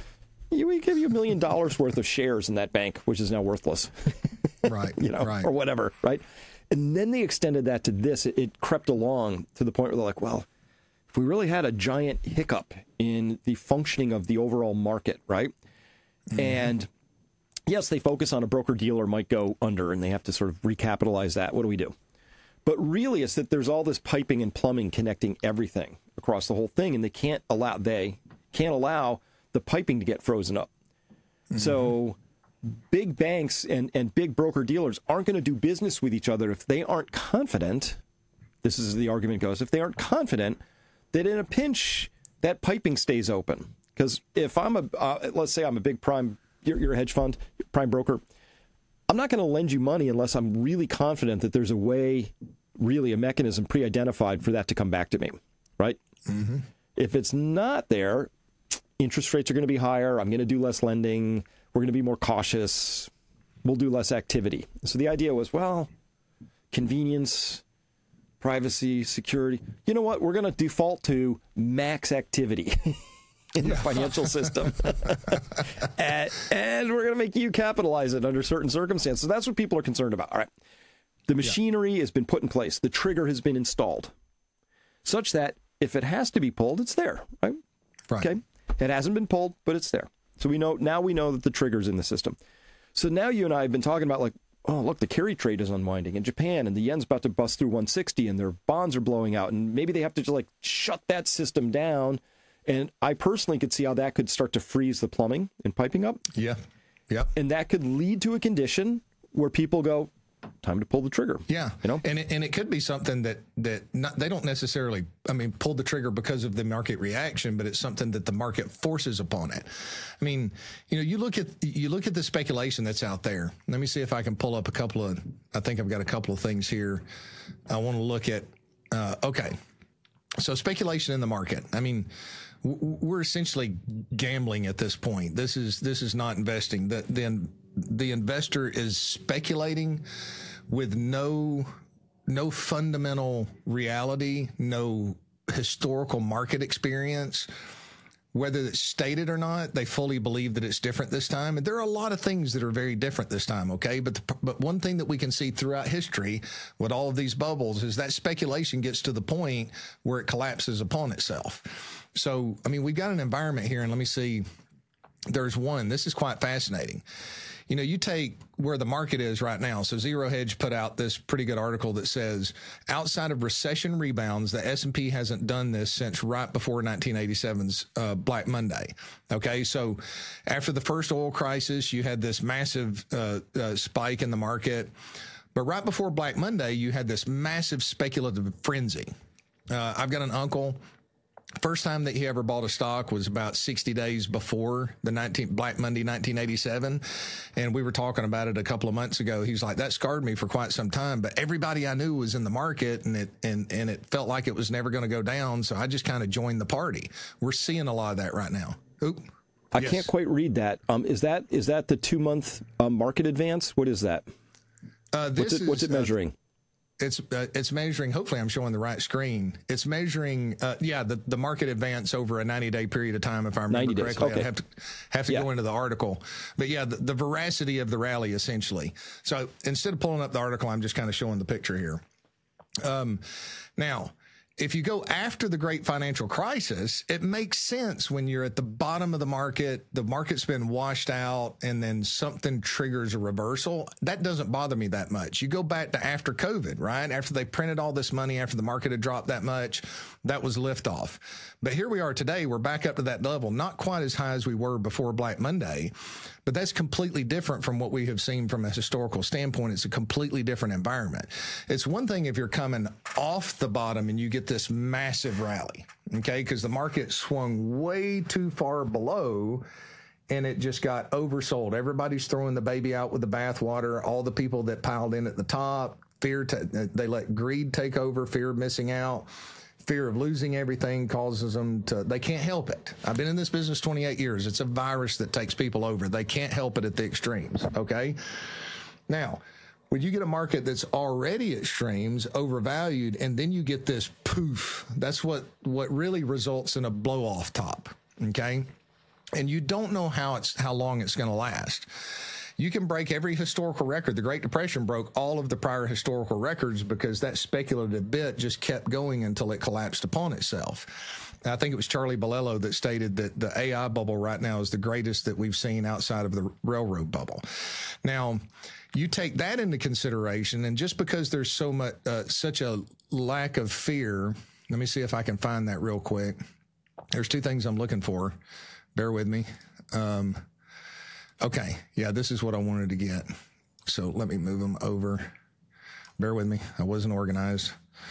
We give you a million dollars worth of shares in that bank, which is now worthless. Right. you know, right. or whatever, right? And then they extended that to this. It, it crept along to the point where they're like, well, if we really had a giant hiccup in the functioning of the overall market, right? Mm-hmm. And yes, they focus on a broker-dealer might go under and they have to sort of recapitalize that. What do we do? But really, it's that there's all this piping and plumbing connecting everything across the whole thing, and they can't allow they can't allow the piping to get frozen up. Mm-hmm. So big banks and, and big broker-dealers aren't going to do business with each other if they aren't confident, this is the argument goes, if they aren't confident that in a pinch, that piping stays open. Because if I'm a, uh, let's say I'm a big prime, you're, you're a hedge fund, prime broker, I'm not going to lend you money unless I'm really confident that there's a way, really a mechanism pre-identified for that to come back to me, right? Mm-hmm. If it's not there, interest rates are going to be higher. I'm going to do less lending. We're going to be more cautious. We'll do less activity. So the idea was, well, convenience, privacy, security. You know what? We're going to default to max activity in the financial system. and, and we're going to make you capitalize it under certain circumstances. That's what people are concerned about. All right. The machinery yeah. has been put in place. The trigger has been installed such that if it has to be pulled, it's there. Right? Right. Okay. It hasn't been pulled, but it's there. So we know now we know that the trigger's in the system. So now you and I have been talking about like, oh, look, the carry trade is unwinding in Japan and the yen's about to bust through one sixty and their bonds are blowing out. And maybe they have to just like shut that system down. And I personally could see how that could start to freeze the plumbing and piping up. Yeah. Yeah. And that could lead to a condition where people go, time to pull the trigger. Yeah. You know, and it, and it could be something that, that not, they don't necessarily, I mean, pull the trigger because of the market reaction, but it's something that the market forces upon it. I mean, you know, you look at, you look at the speculation that's out there. Let me see if I can pull up a couple of, I think I've got a couple of things here. I want to look at, uh, okay. So speculation in the market. I mean, w- we're essentially gambling at this point. This is, this is not investing. The, the, the investor is speculating with no, no fundamental reality, no historical market experience. Whether it's stated or not, they fully believe that it's different this time. And there are a lot of things that are very different this time, okay? But the, but one thing that we can see throughout history with all of these bubbles is that speculation gets to the point where it collapses upon itself. So, I mean, we've got an environment here, and let me see there's one, this is quite fascinating. You know, you take where the market is right now. So Zero Hedge put out this pretty good article that says outside of recession rebounds, the S and P hasn't done this since right before nineteen eighty-seven's uh, Black Monday. Okay. So after the first oil crisis, you had this massive uh, uh, spike in the market. But right before Black Monday, you had this massive speculative frenzy. Uh, I've got an uncle. First time that he ever bought a stock was about sixty days before the nineteenth Black Monday, nineteen eighty-seven. And we were talking about it a couple of months ago. He's like, that scarred me for quite some time, but everybody I knew was in the market and it, and, and it felt like it was never going to go down. So I just kind of joined the party. We're seeing a lot of that right now. Oop. I Yes. can't quite read that. Um, is that, is that the two month uh, market advance? What is that? Uh, this What's it, what's it is, measuring? Uh, It's uh, it's measuring. Hopefully, I'm showing the right screen. It's measuring. Uh, yeah, the, the market advance over a ninety day period of time. If I remember ninety days, correctly, okay. I have to have to Yeah. go into the article. But yeah, the, the veracity of the rally essentially. So instead of pulling up the article, I'm just kind of showing the picture here. Um, now. If you go after the great financial crisis, it makes sense when you're at the bottom of the market, the market's been washed out, and then something triggers a reversal. That doesn't bother me that much. You go back to after COVID, right? After they printed all this money, after the market had dropped that much, that was liftoff. But here we are today. We're back up to that level, not quite as high as we were before Black Monday, but that's completely different from what we have seen from a historical standpoint. It's a completely different environment. It's one thing if you're coming off the bottom and you get this massive rally, okay, because the market swung way too far below and it just got oversold. Everybody's throwing the baby out with the bathwater. All the people that piled in at the top, fear, t- they let greed take over, fear of missing out. Fear of losing everything causes them to, they can't help it. I've been in this business twenty-eight years. It's a virus that takes people over. They can't help it at the extremes. Okay. Now, when you get a market that's already at extremes, overvalued, and then you get this poof, that's what, what really results in a blow off top. Okay. And you don't know how it's, how long it's going to last. You can break every historical record. The Great Depression broke all of the prior historical records because that speculative bit just kept going until it collapsed upon itself. I think it was Charlie Bolello that stated that the A I bubble right now is the greatest that we've seen outside of the railroad bubble. Now, you take that into consideration, and just because there's so much, uh, such a lack of fear, let me see if I can find that real quick. There's two things I'm looking for. Bear with me. Um, Okay, yeah, this is what I wanted to get. So let me move them over. Bear with me. I wasn't organized.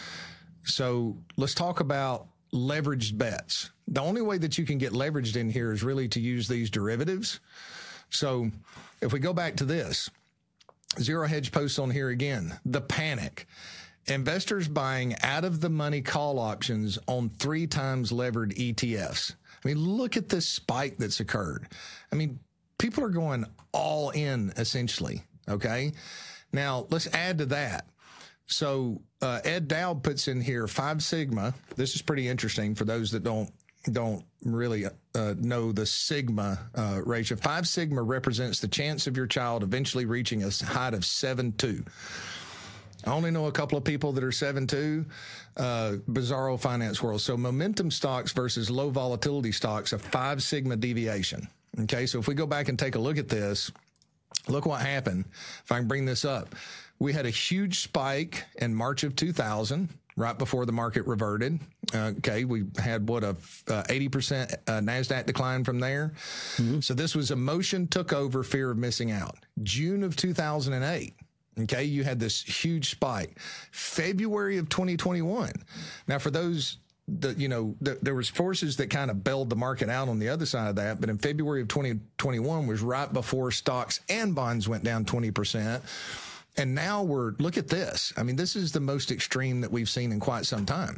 So let's talk about leveraged bets. The only way that you can get leveraged in here is really to use these derivatives. So if we go back to this, Zero Hedge posts on here again, the panic. Investors buying out of the money call options on three times levered E T Fs. I mean, look at this spike that's occurred. I mean, people are going all in, essentially, okay? Now, let's add to that. So uh, Ed Dowd puts in here five sigma. This is pretty interesting for those that don't don't really uh, know the sigma uh, ratio. Five sigma represents the chance of your child eventually reaching a height of seven two. I only know a couple of people that are seven two, uh, bizarro finance world. So momentum stocks versus low volatility stocks, a five sigma deviation. Okay, so if we go back and take a look at this, look what happened. If I can bring this up, we had a huge spike in March of two thousand, right before the market reverted. Uh, okay, we had what a uh, eighty percent uh, NASDAQ decline from there. Mm-hmm. So this was emotion took over, fear of missing out. June of two thousand eight. Okay, you had this huge spike. February of twenty twenty-one. Now, for those that, you know, the, there was forces that kind of bailed the market out on the other side of that. But in February of twenty twenty-one was right before stocks and bonds went down twenty percent. And now we're, look at this. I mean, this is the most extreme that we've seen in quite some time.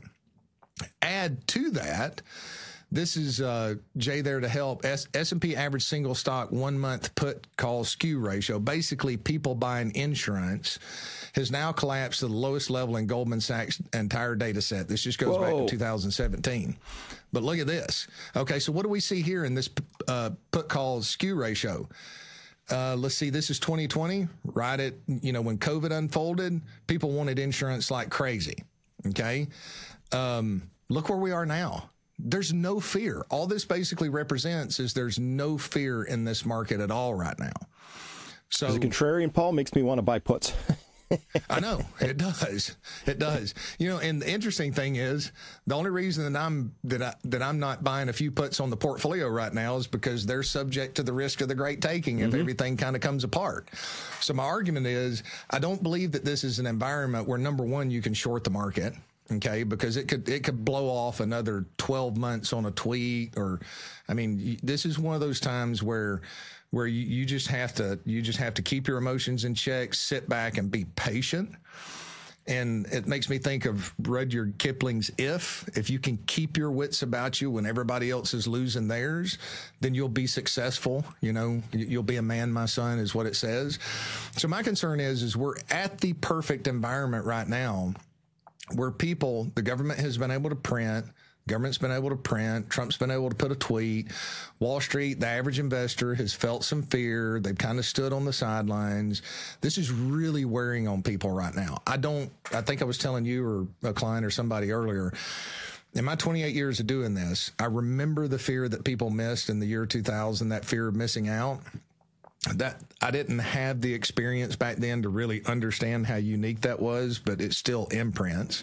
Add to that, this is uh, Jay there to help. S- S&P average single stock one month put call skew ratio, basically people buying insurance, has now collapsed to the lowest level in Goldman Sachs' entire data set. This just goes Whoa. back to two thousand seventeen. But look at this. Okay, so what do we see here in this uh, put call skew ratio? Uh, let's see, this is twenty twenty, right at, you know, when COVID unfolded, people wanted insurance like crazy. Okay. Um, look where we are now. there's no fear. All this basically represents is there's no fear in this market at all right now. So as a contrarian, Paul, makes me want to buy puts. I know it does. It does. You know, and the interesting thing is the only reason that I'm that I that I'm not buying a few puts on the portfolio right now is because they're subject to the risk of the great taking if mm-hmm. everything kind of comes apart. So my argument is I don't believe that this is an environment where, number one, you can short the market. Okay, because it could it could blow off another twelve months on a tweet, or I mean, this is one of those times where where you, you just have to you just have to keep your emotions in check, sit back, and be patient. And it makes me think of Rudyard Kipling's "If." If you can keep your wits about you when everybody else is losing theirs, then you'll be successful. You know, you'll be a man, my son, is what it says. So my concern is, is we're at the perfect environment right now, where people, the government has been able to print, government's been able to print, Trump's been able to put a tweet, Wall Street, the average investor has felt some fear. They've kind of stood on the sidelines. This is really wearing on people right now. I don't, I think I was telling you or a client or somebody earlier, in my twenty-eight years of doing this, I remember the fear that people missed in the year two thousand, that fear of missing out. That I didn't have the experience back then to really understand how unique that was, but it still imprints.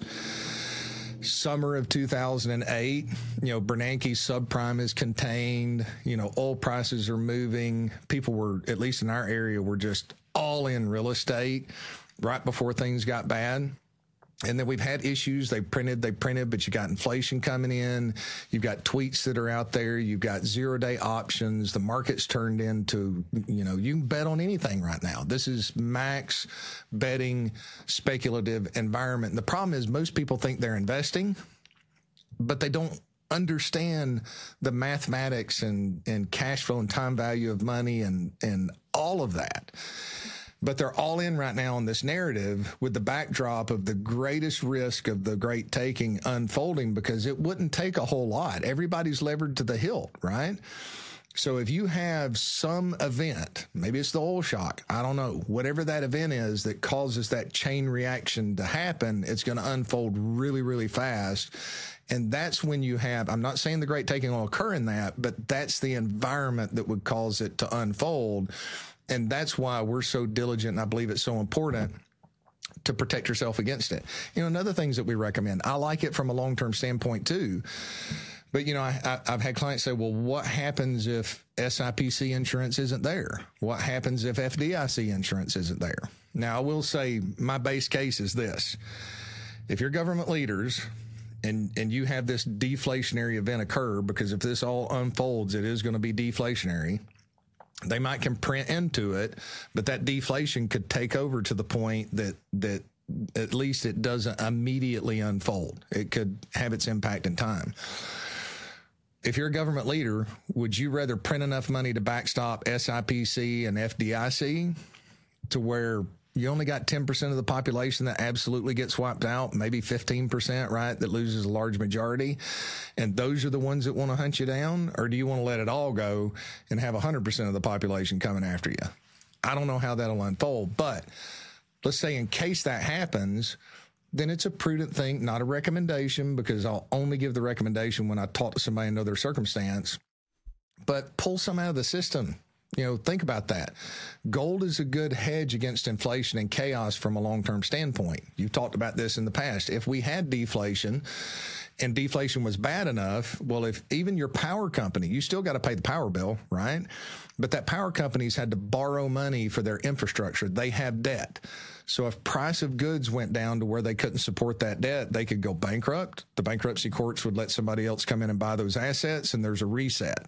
Summer of two thousand eight, you know, Bernanke's subprime is contained. You know, oil prices are moving. People were, at least in our area, were just all in real estate right before things got bad. And then we've had issues. They printed, they printed, but you got inflation coming in. You've got tweets that are out there. You've got zero day options. The market's turned into, you know, you can bet on anything right now. This is max betting, speculative environment. And the problem is most people think they're investing, but they don't understand the mathematics and, and cash flow and time value of money and, and all of that. But they're all in right now on this narrative with the backdrop of the greatest risk of the great taking unfolding, because it wouldn't take a whole lot. Everybody's levered to the hilt, right? So if you have some event, maybe it's the oil shock, I don't know, whatever that event is that causes that chain reaction to happen, it's going to unfold really, really fast. And that's when you have, I'm not saying the great taking will occur in that, but that's the environment that would cause it to unfold. And that's why we're so diligent, and I believe it's so important to protect yourself against it. You know, another things that we recommend, I like it from a long-term standpoint too. But, you know, I, I, I've had clients say, well, what happens if S I P C insurance isn't there? What happens if F D I C insurance isn't there? Now, I will say my base case is this. If you're government leaders and, and you have this deflationary event occur, because if this all unfolds, it is going to be deflationary. They might can print into it, but that deflation could take over to the point that, that at least it doesn't immediately unfold. It could have its impact in time. If you're a government leader, would you rather print enough money to backstop S I P C and F D I C to where you only got ten percent of the population that absolutely gets wiped out, maybe fifteen percent, right, that loses a large majority, and those are the ones that want to hunt you down? Or do you want to let it all go and have one hundred percent of the population coming after you? I don't know how that'll unfold, but let's say in case that happens, then it's a prudent thing, not a recommendation, because I'll only give the recommendation when I talk to somebody and know their circumstance, but pull some out of the system. You know, think about that. Gold is a good hedge against inflation and chaos from a long-term standpoint. You've talked about this in the past. If we had deflation and deflation was bad enough, well, if even your power company, you still got to pay the power bill, right? But that power companies had to borrow money for their infrastructure. They have debt. So if price of goods went down to where they couldn't support that debt, they could go bankrupt. The bankruptcy courts would let somebody else come in and buy those assets, and there's a reset.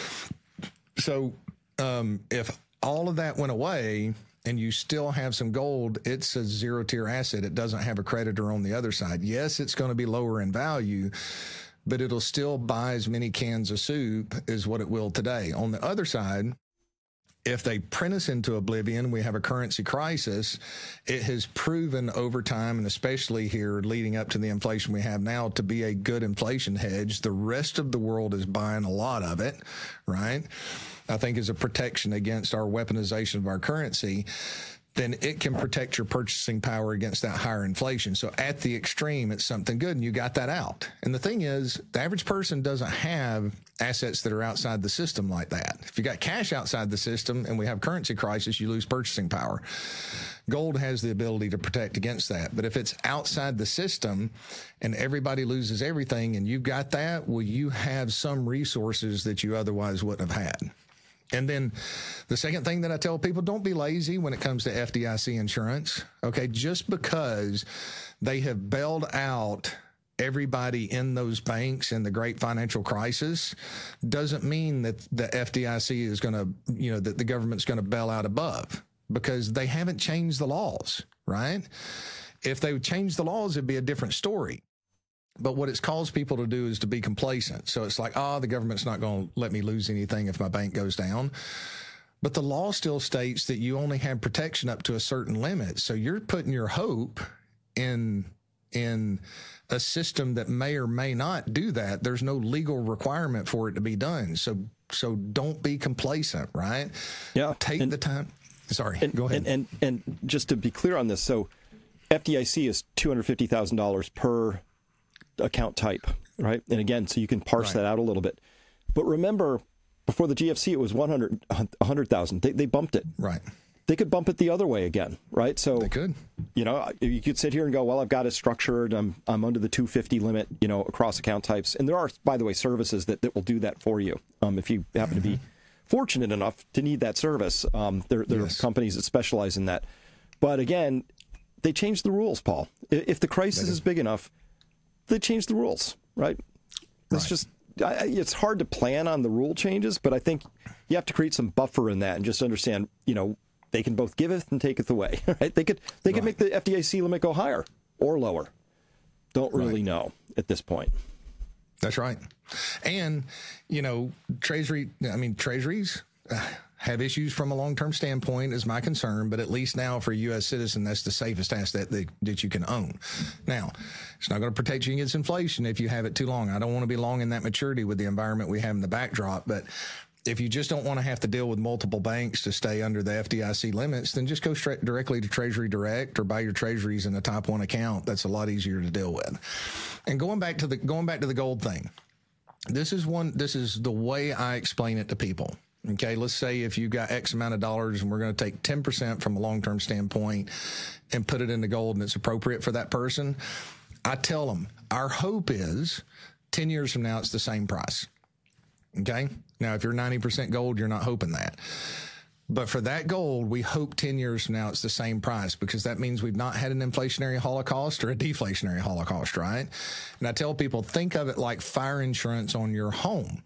So Um, if all of that went away and you still have some gold, it's a zero tier asset. It doesn't have a creditor on the other side. Yes, it's going to be lower in value, but it'll still buy as many cans of soup as what it will today. On the other side, if they print us into oblivion, we have a currency crisis. It has proven over time, and especially here leading up to the inflation we have now, to be a good inflation hedge. The rest of the world is buying a lot of it, right? I think is a protection against our weaponization of our currency. then it can protect your purchasing power against that higher inflation. So at the extreme, it's something good, and you got that out. And the thing is, the average person doesn't have assets that are outside the system like that. If you got cash outside the system and we have currency crisis, you lose purchasing power. Gold has the ability to protect against that. But if it's outside the system and everybody loses everything and you've got that, well, you have some resources that you otherwise wouldn't have had. And then the second thing that I tell people, don't be lazy when it comes to F D I C insurance. Okay, just because they have bailed out everybody in those banks in the great financial crisis doesn't mean that the F D I C is going to, you know, that the government's going to bail out above, because they haven't changed the laws, right? If they would change the laws, it'd be a different story. But what it's caused people to do is to be complacent. So it's like, oh, the government's not going to let me lose anything if my bank goes down. But the law still states that you only have protection up to a certain limit. So you're putting your hope in in a system that may or may not do that. There's no legal requirement for it to be done. So so don't be complacent, right? Yeah. Take and, the time. Sorry, and, go ahead. And, and and just to be clear on this, so F D I C is two hundred fifty thousand dollars per account type, right? And again, so you can parse Right. that out a little bit. But remember, before the G F C, it was one hundred thousand. They, they bumped it. Right. They could bump it the other way again, right? So They could. You know, you could sit here and go, well, I've got it structured. I'm I'm under the two hundred fifty limit, you know, across account types. And there are, by the way, services that, that will do that for you. Um, if you happen mm-hmm. to be fortunate enough to need that service, um, there, there yes. are companies that specialize in that. But again, they changed the rules, Paul. If the crisis is big enough, they change the rules, right? It's right. just, I, it's hard to plan on the rule changes, but I think you have to create some buffer in that and just understand, you know, they can both giveth and taketh away, right? They could, they right. could make the F D I C limit go higher or lower. Don't really right. know at this point. That's right. And, you know, Treasury, I mean, Treasuries uh, have issues from a long-term standpoint is my concern, but at least now for a U S citizen, that's the safest asset that, that you can own. Now, it's not going to protect you against inflation if you have it too long. I don't want to be long in that maturity with the environment we have in the backdrop, but if you just don't want to have to deal with multiple banks to stay under the F D I C limits, then just go straight directly to Treasury Direct or buy your treasuries in a type one account. That's a lot easier to deal with. And going back to the going back to the gold thing, this is one. This is the way I explain it to people. Okay, let's say if you got X amount of dollars and we're going to take ten percent from a long-term standpoint and put it into gold and it's appropriate for that person. I tell them our hope is ten years from now it's the same price. Okay. Now, if you're ninety percent gold, you're not hoping that. But for that gold, we hope ten years from now it's the same price, because that means we've not had an inflationary holocaust or a deflationary holocaust, right? And I tell people, think of it like fire insurance on your home.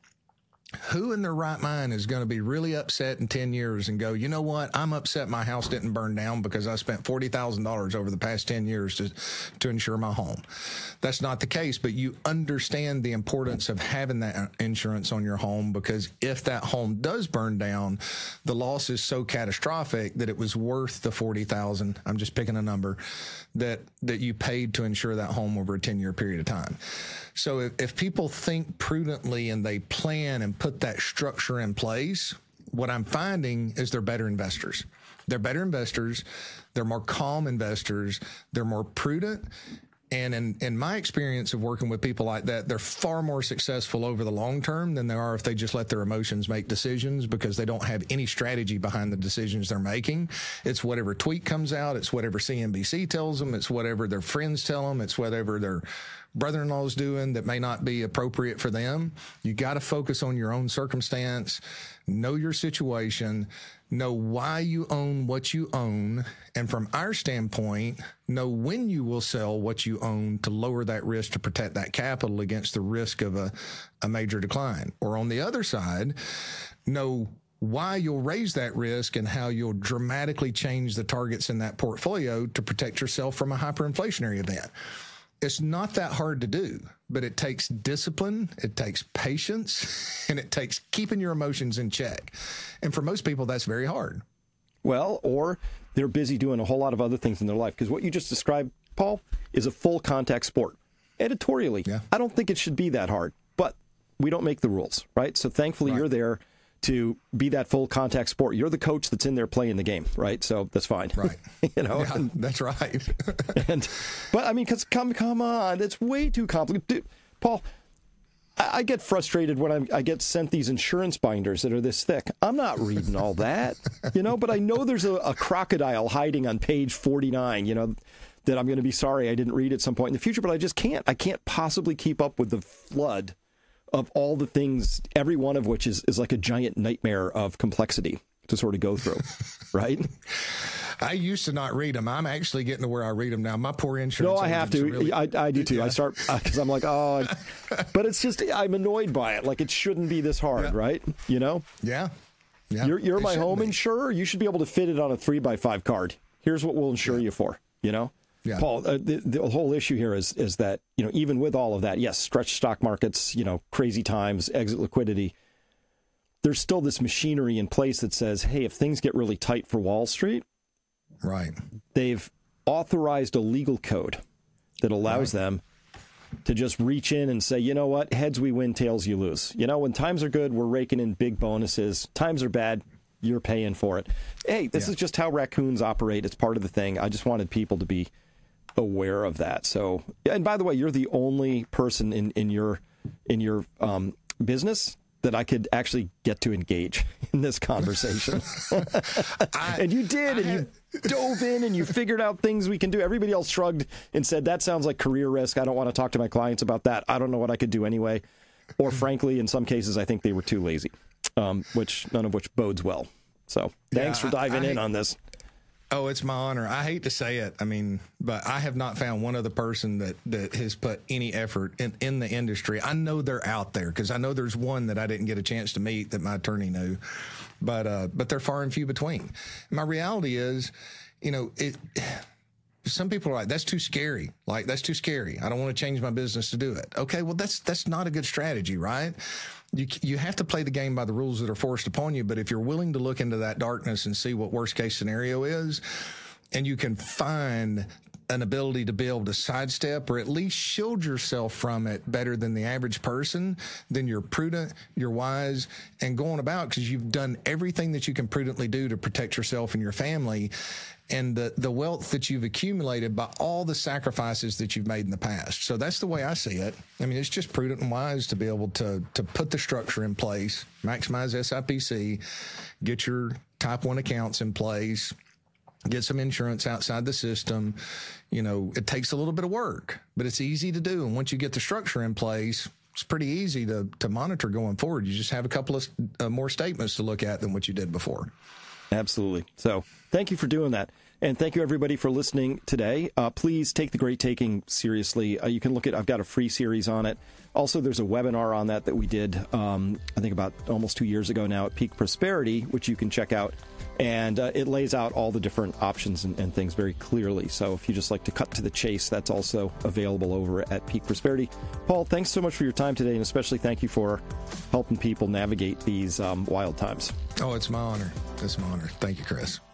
Who in their right mind is going to be really upset in ten years and go, you know what, I'm upset my house didn't burn down because I spent forty thousand dollars over the past ten years to, to insure my home. That's not the case, but you understand the importance of having that insurance on your home, because if that home does burn down, the loss is so catastrophic that it was worth the forty thousand dollars, I'm just picking a number, that, that you paid to insure that home over a ten-year period of time. So if, if people think prudently and they plan and put that structure in place, what I'm finding is they're better investors. They're better investors. They're more calm investors. They're more prudent. And in, in my experience of working with people like that, they're far more successful over the long term than they are if they just let their emotions make decisions, because they don't have any strategy behind the decisions they're making. It's whatever tweet comes out. It's whatever C N B C tells them. It's whatever their friends tell them. It's whatever their brother-in-law's doing that may not be appropriate for them. You got to focus on your own circumstance, know your situation, know why you own what you own, and from our standpoint, know when you will sell what you own to lower that risk, to protect that capital against the risk of a, a major decline. Or on the other side, know why you'll raise that risk and how you'll dramatically change the targets in that portfolio to protect yourself from a hyperinflationary event. It's not that hard to do, but it takes discipline, it takes patience, and it takes keeping your emotions in check. And for most people, that's very hard. Well, or they're busy doing a whole lot of other things in their life, because what you just described, Paul, is a full contact sport. Editorially, yeah. I don't think it should be that hard, but we don't make the rules, right? So thankfully right. you're there to be that full contact sport. You're the coach that's in there playing the game, right? So that's fine. Right. you know, yeah, and, that's right. and, but I mean, cause come, come on, it's way too complicated. Dude, Paul, I, I get frustrated when I'm, I get sent these insurance binders that are this thick. I'm not reading all that, you know, but I know there's a, a crocodile hiding on page forty-nine, you know, that I'm going to be sorry I didn't read at some point in the future, but I just can't. I can't possibly keep up with the flood of all the things, every one of which is, is like a giant nightmare of complexity to sort of go through, right? I used to not read them. I'm actually getting to where I read them now. My poor insurance. No, I have to. Really, I, I do too. yeah. I start because I'm like, oh, but it's just I'm annoyed by it. Like it shouldn't be this hard, yeah. right? You know? Yeah. Yeah. You're, you're my home be. insurer. You should be able to fit it on a three by five card. Here's what we'll insure yeah. you for. You know? Yeah. Paul, uh, the, the whole issue here is is that, you know, even with all of that, yes, stretched stock markets, you know, crazy times, exit liquidity, there's still this machinery in place that says, hey, if things get really tight for Wall Street, right, they've authorized a legal code that allows right. them to just reach in and say, you know what, heads we win, tails you lose. You know, when times are good, we're raking in big bonuses. Times are bad, you're paying for it. Hey, this yeah. is just how raccoons operate. It's part of the thing. I just wanted people to be aware of that. So, and by the way, you're the only person in, in your in your um, business that I could actually get to engage in this conversation. I, and you did, I and had... you dove in and you figured out things we can do. Everybody else shrugged and said, that sounds like career risk. I don't want to talk to my clients about that. I don't know what I could do anyway. Or frankly, in some cases, I think they were too lazy, um, which none of which bodes well. So thanks yeah, for diving I, I, in on this. Oh, it's my honor. I hate to say it. I mean, but I have not found one other person that, that has put any effort in, in the industry. I know they're out there because I know there's one that I didn't get a chance to meet that my attorney knew, but, uh, but they're far and few between. My reality is, you know, it, some people are like, that's too scary. Like, that's too scary. I don't want to change my business to do it. Okay. Well, that's, that's not a good strategy, right? You you have to play the game by the rules that are forced upon you. But if you're willing to look into that darkness and see what worst case scenario is, and you can find an ability to be able to sidestep or at least shield yourself from it better than the average person, then you're prudent, you're wise, and going about because you've done everything that you can prudently do to protect yourself and your family. And the, the wealth that you've accumulated by all the sacrifices that you've made in the past. So that's the way I see it. I mean, it's just prudent and wise to be able to to put the structure in place, maximize S I P C, get your type one accounts in place, get some insurance outside the system. You know, it takes a little bit of work, but it's easy to do. And once you get the structure in place, it's pretty easy to, to monitor going forward. You just have a couple of uh, more statements to look at than what you did before. Absolutely. So thank you for doing that. And thank you, everybody, for listening today. Uh, please take the Great Taking seriously. Uh, you can look at, I've got a free series on it. Also, there's a webinar on that that we did, um, I think about almost two years ago now at Peak Prosperity, which you can check out. And uh, it lays out all the different options and, and things very clearly. So if you just like to cut to the chase, that's also available over at Peak Prosperity. Paul, thanks so much for your time today, and especially thank you for helping people navigate these um, wild times. Oh, it's my honor. It's my honor. Thank you, Chris.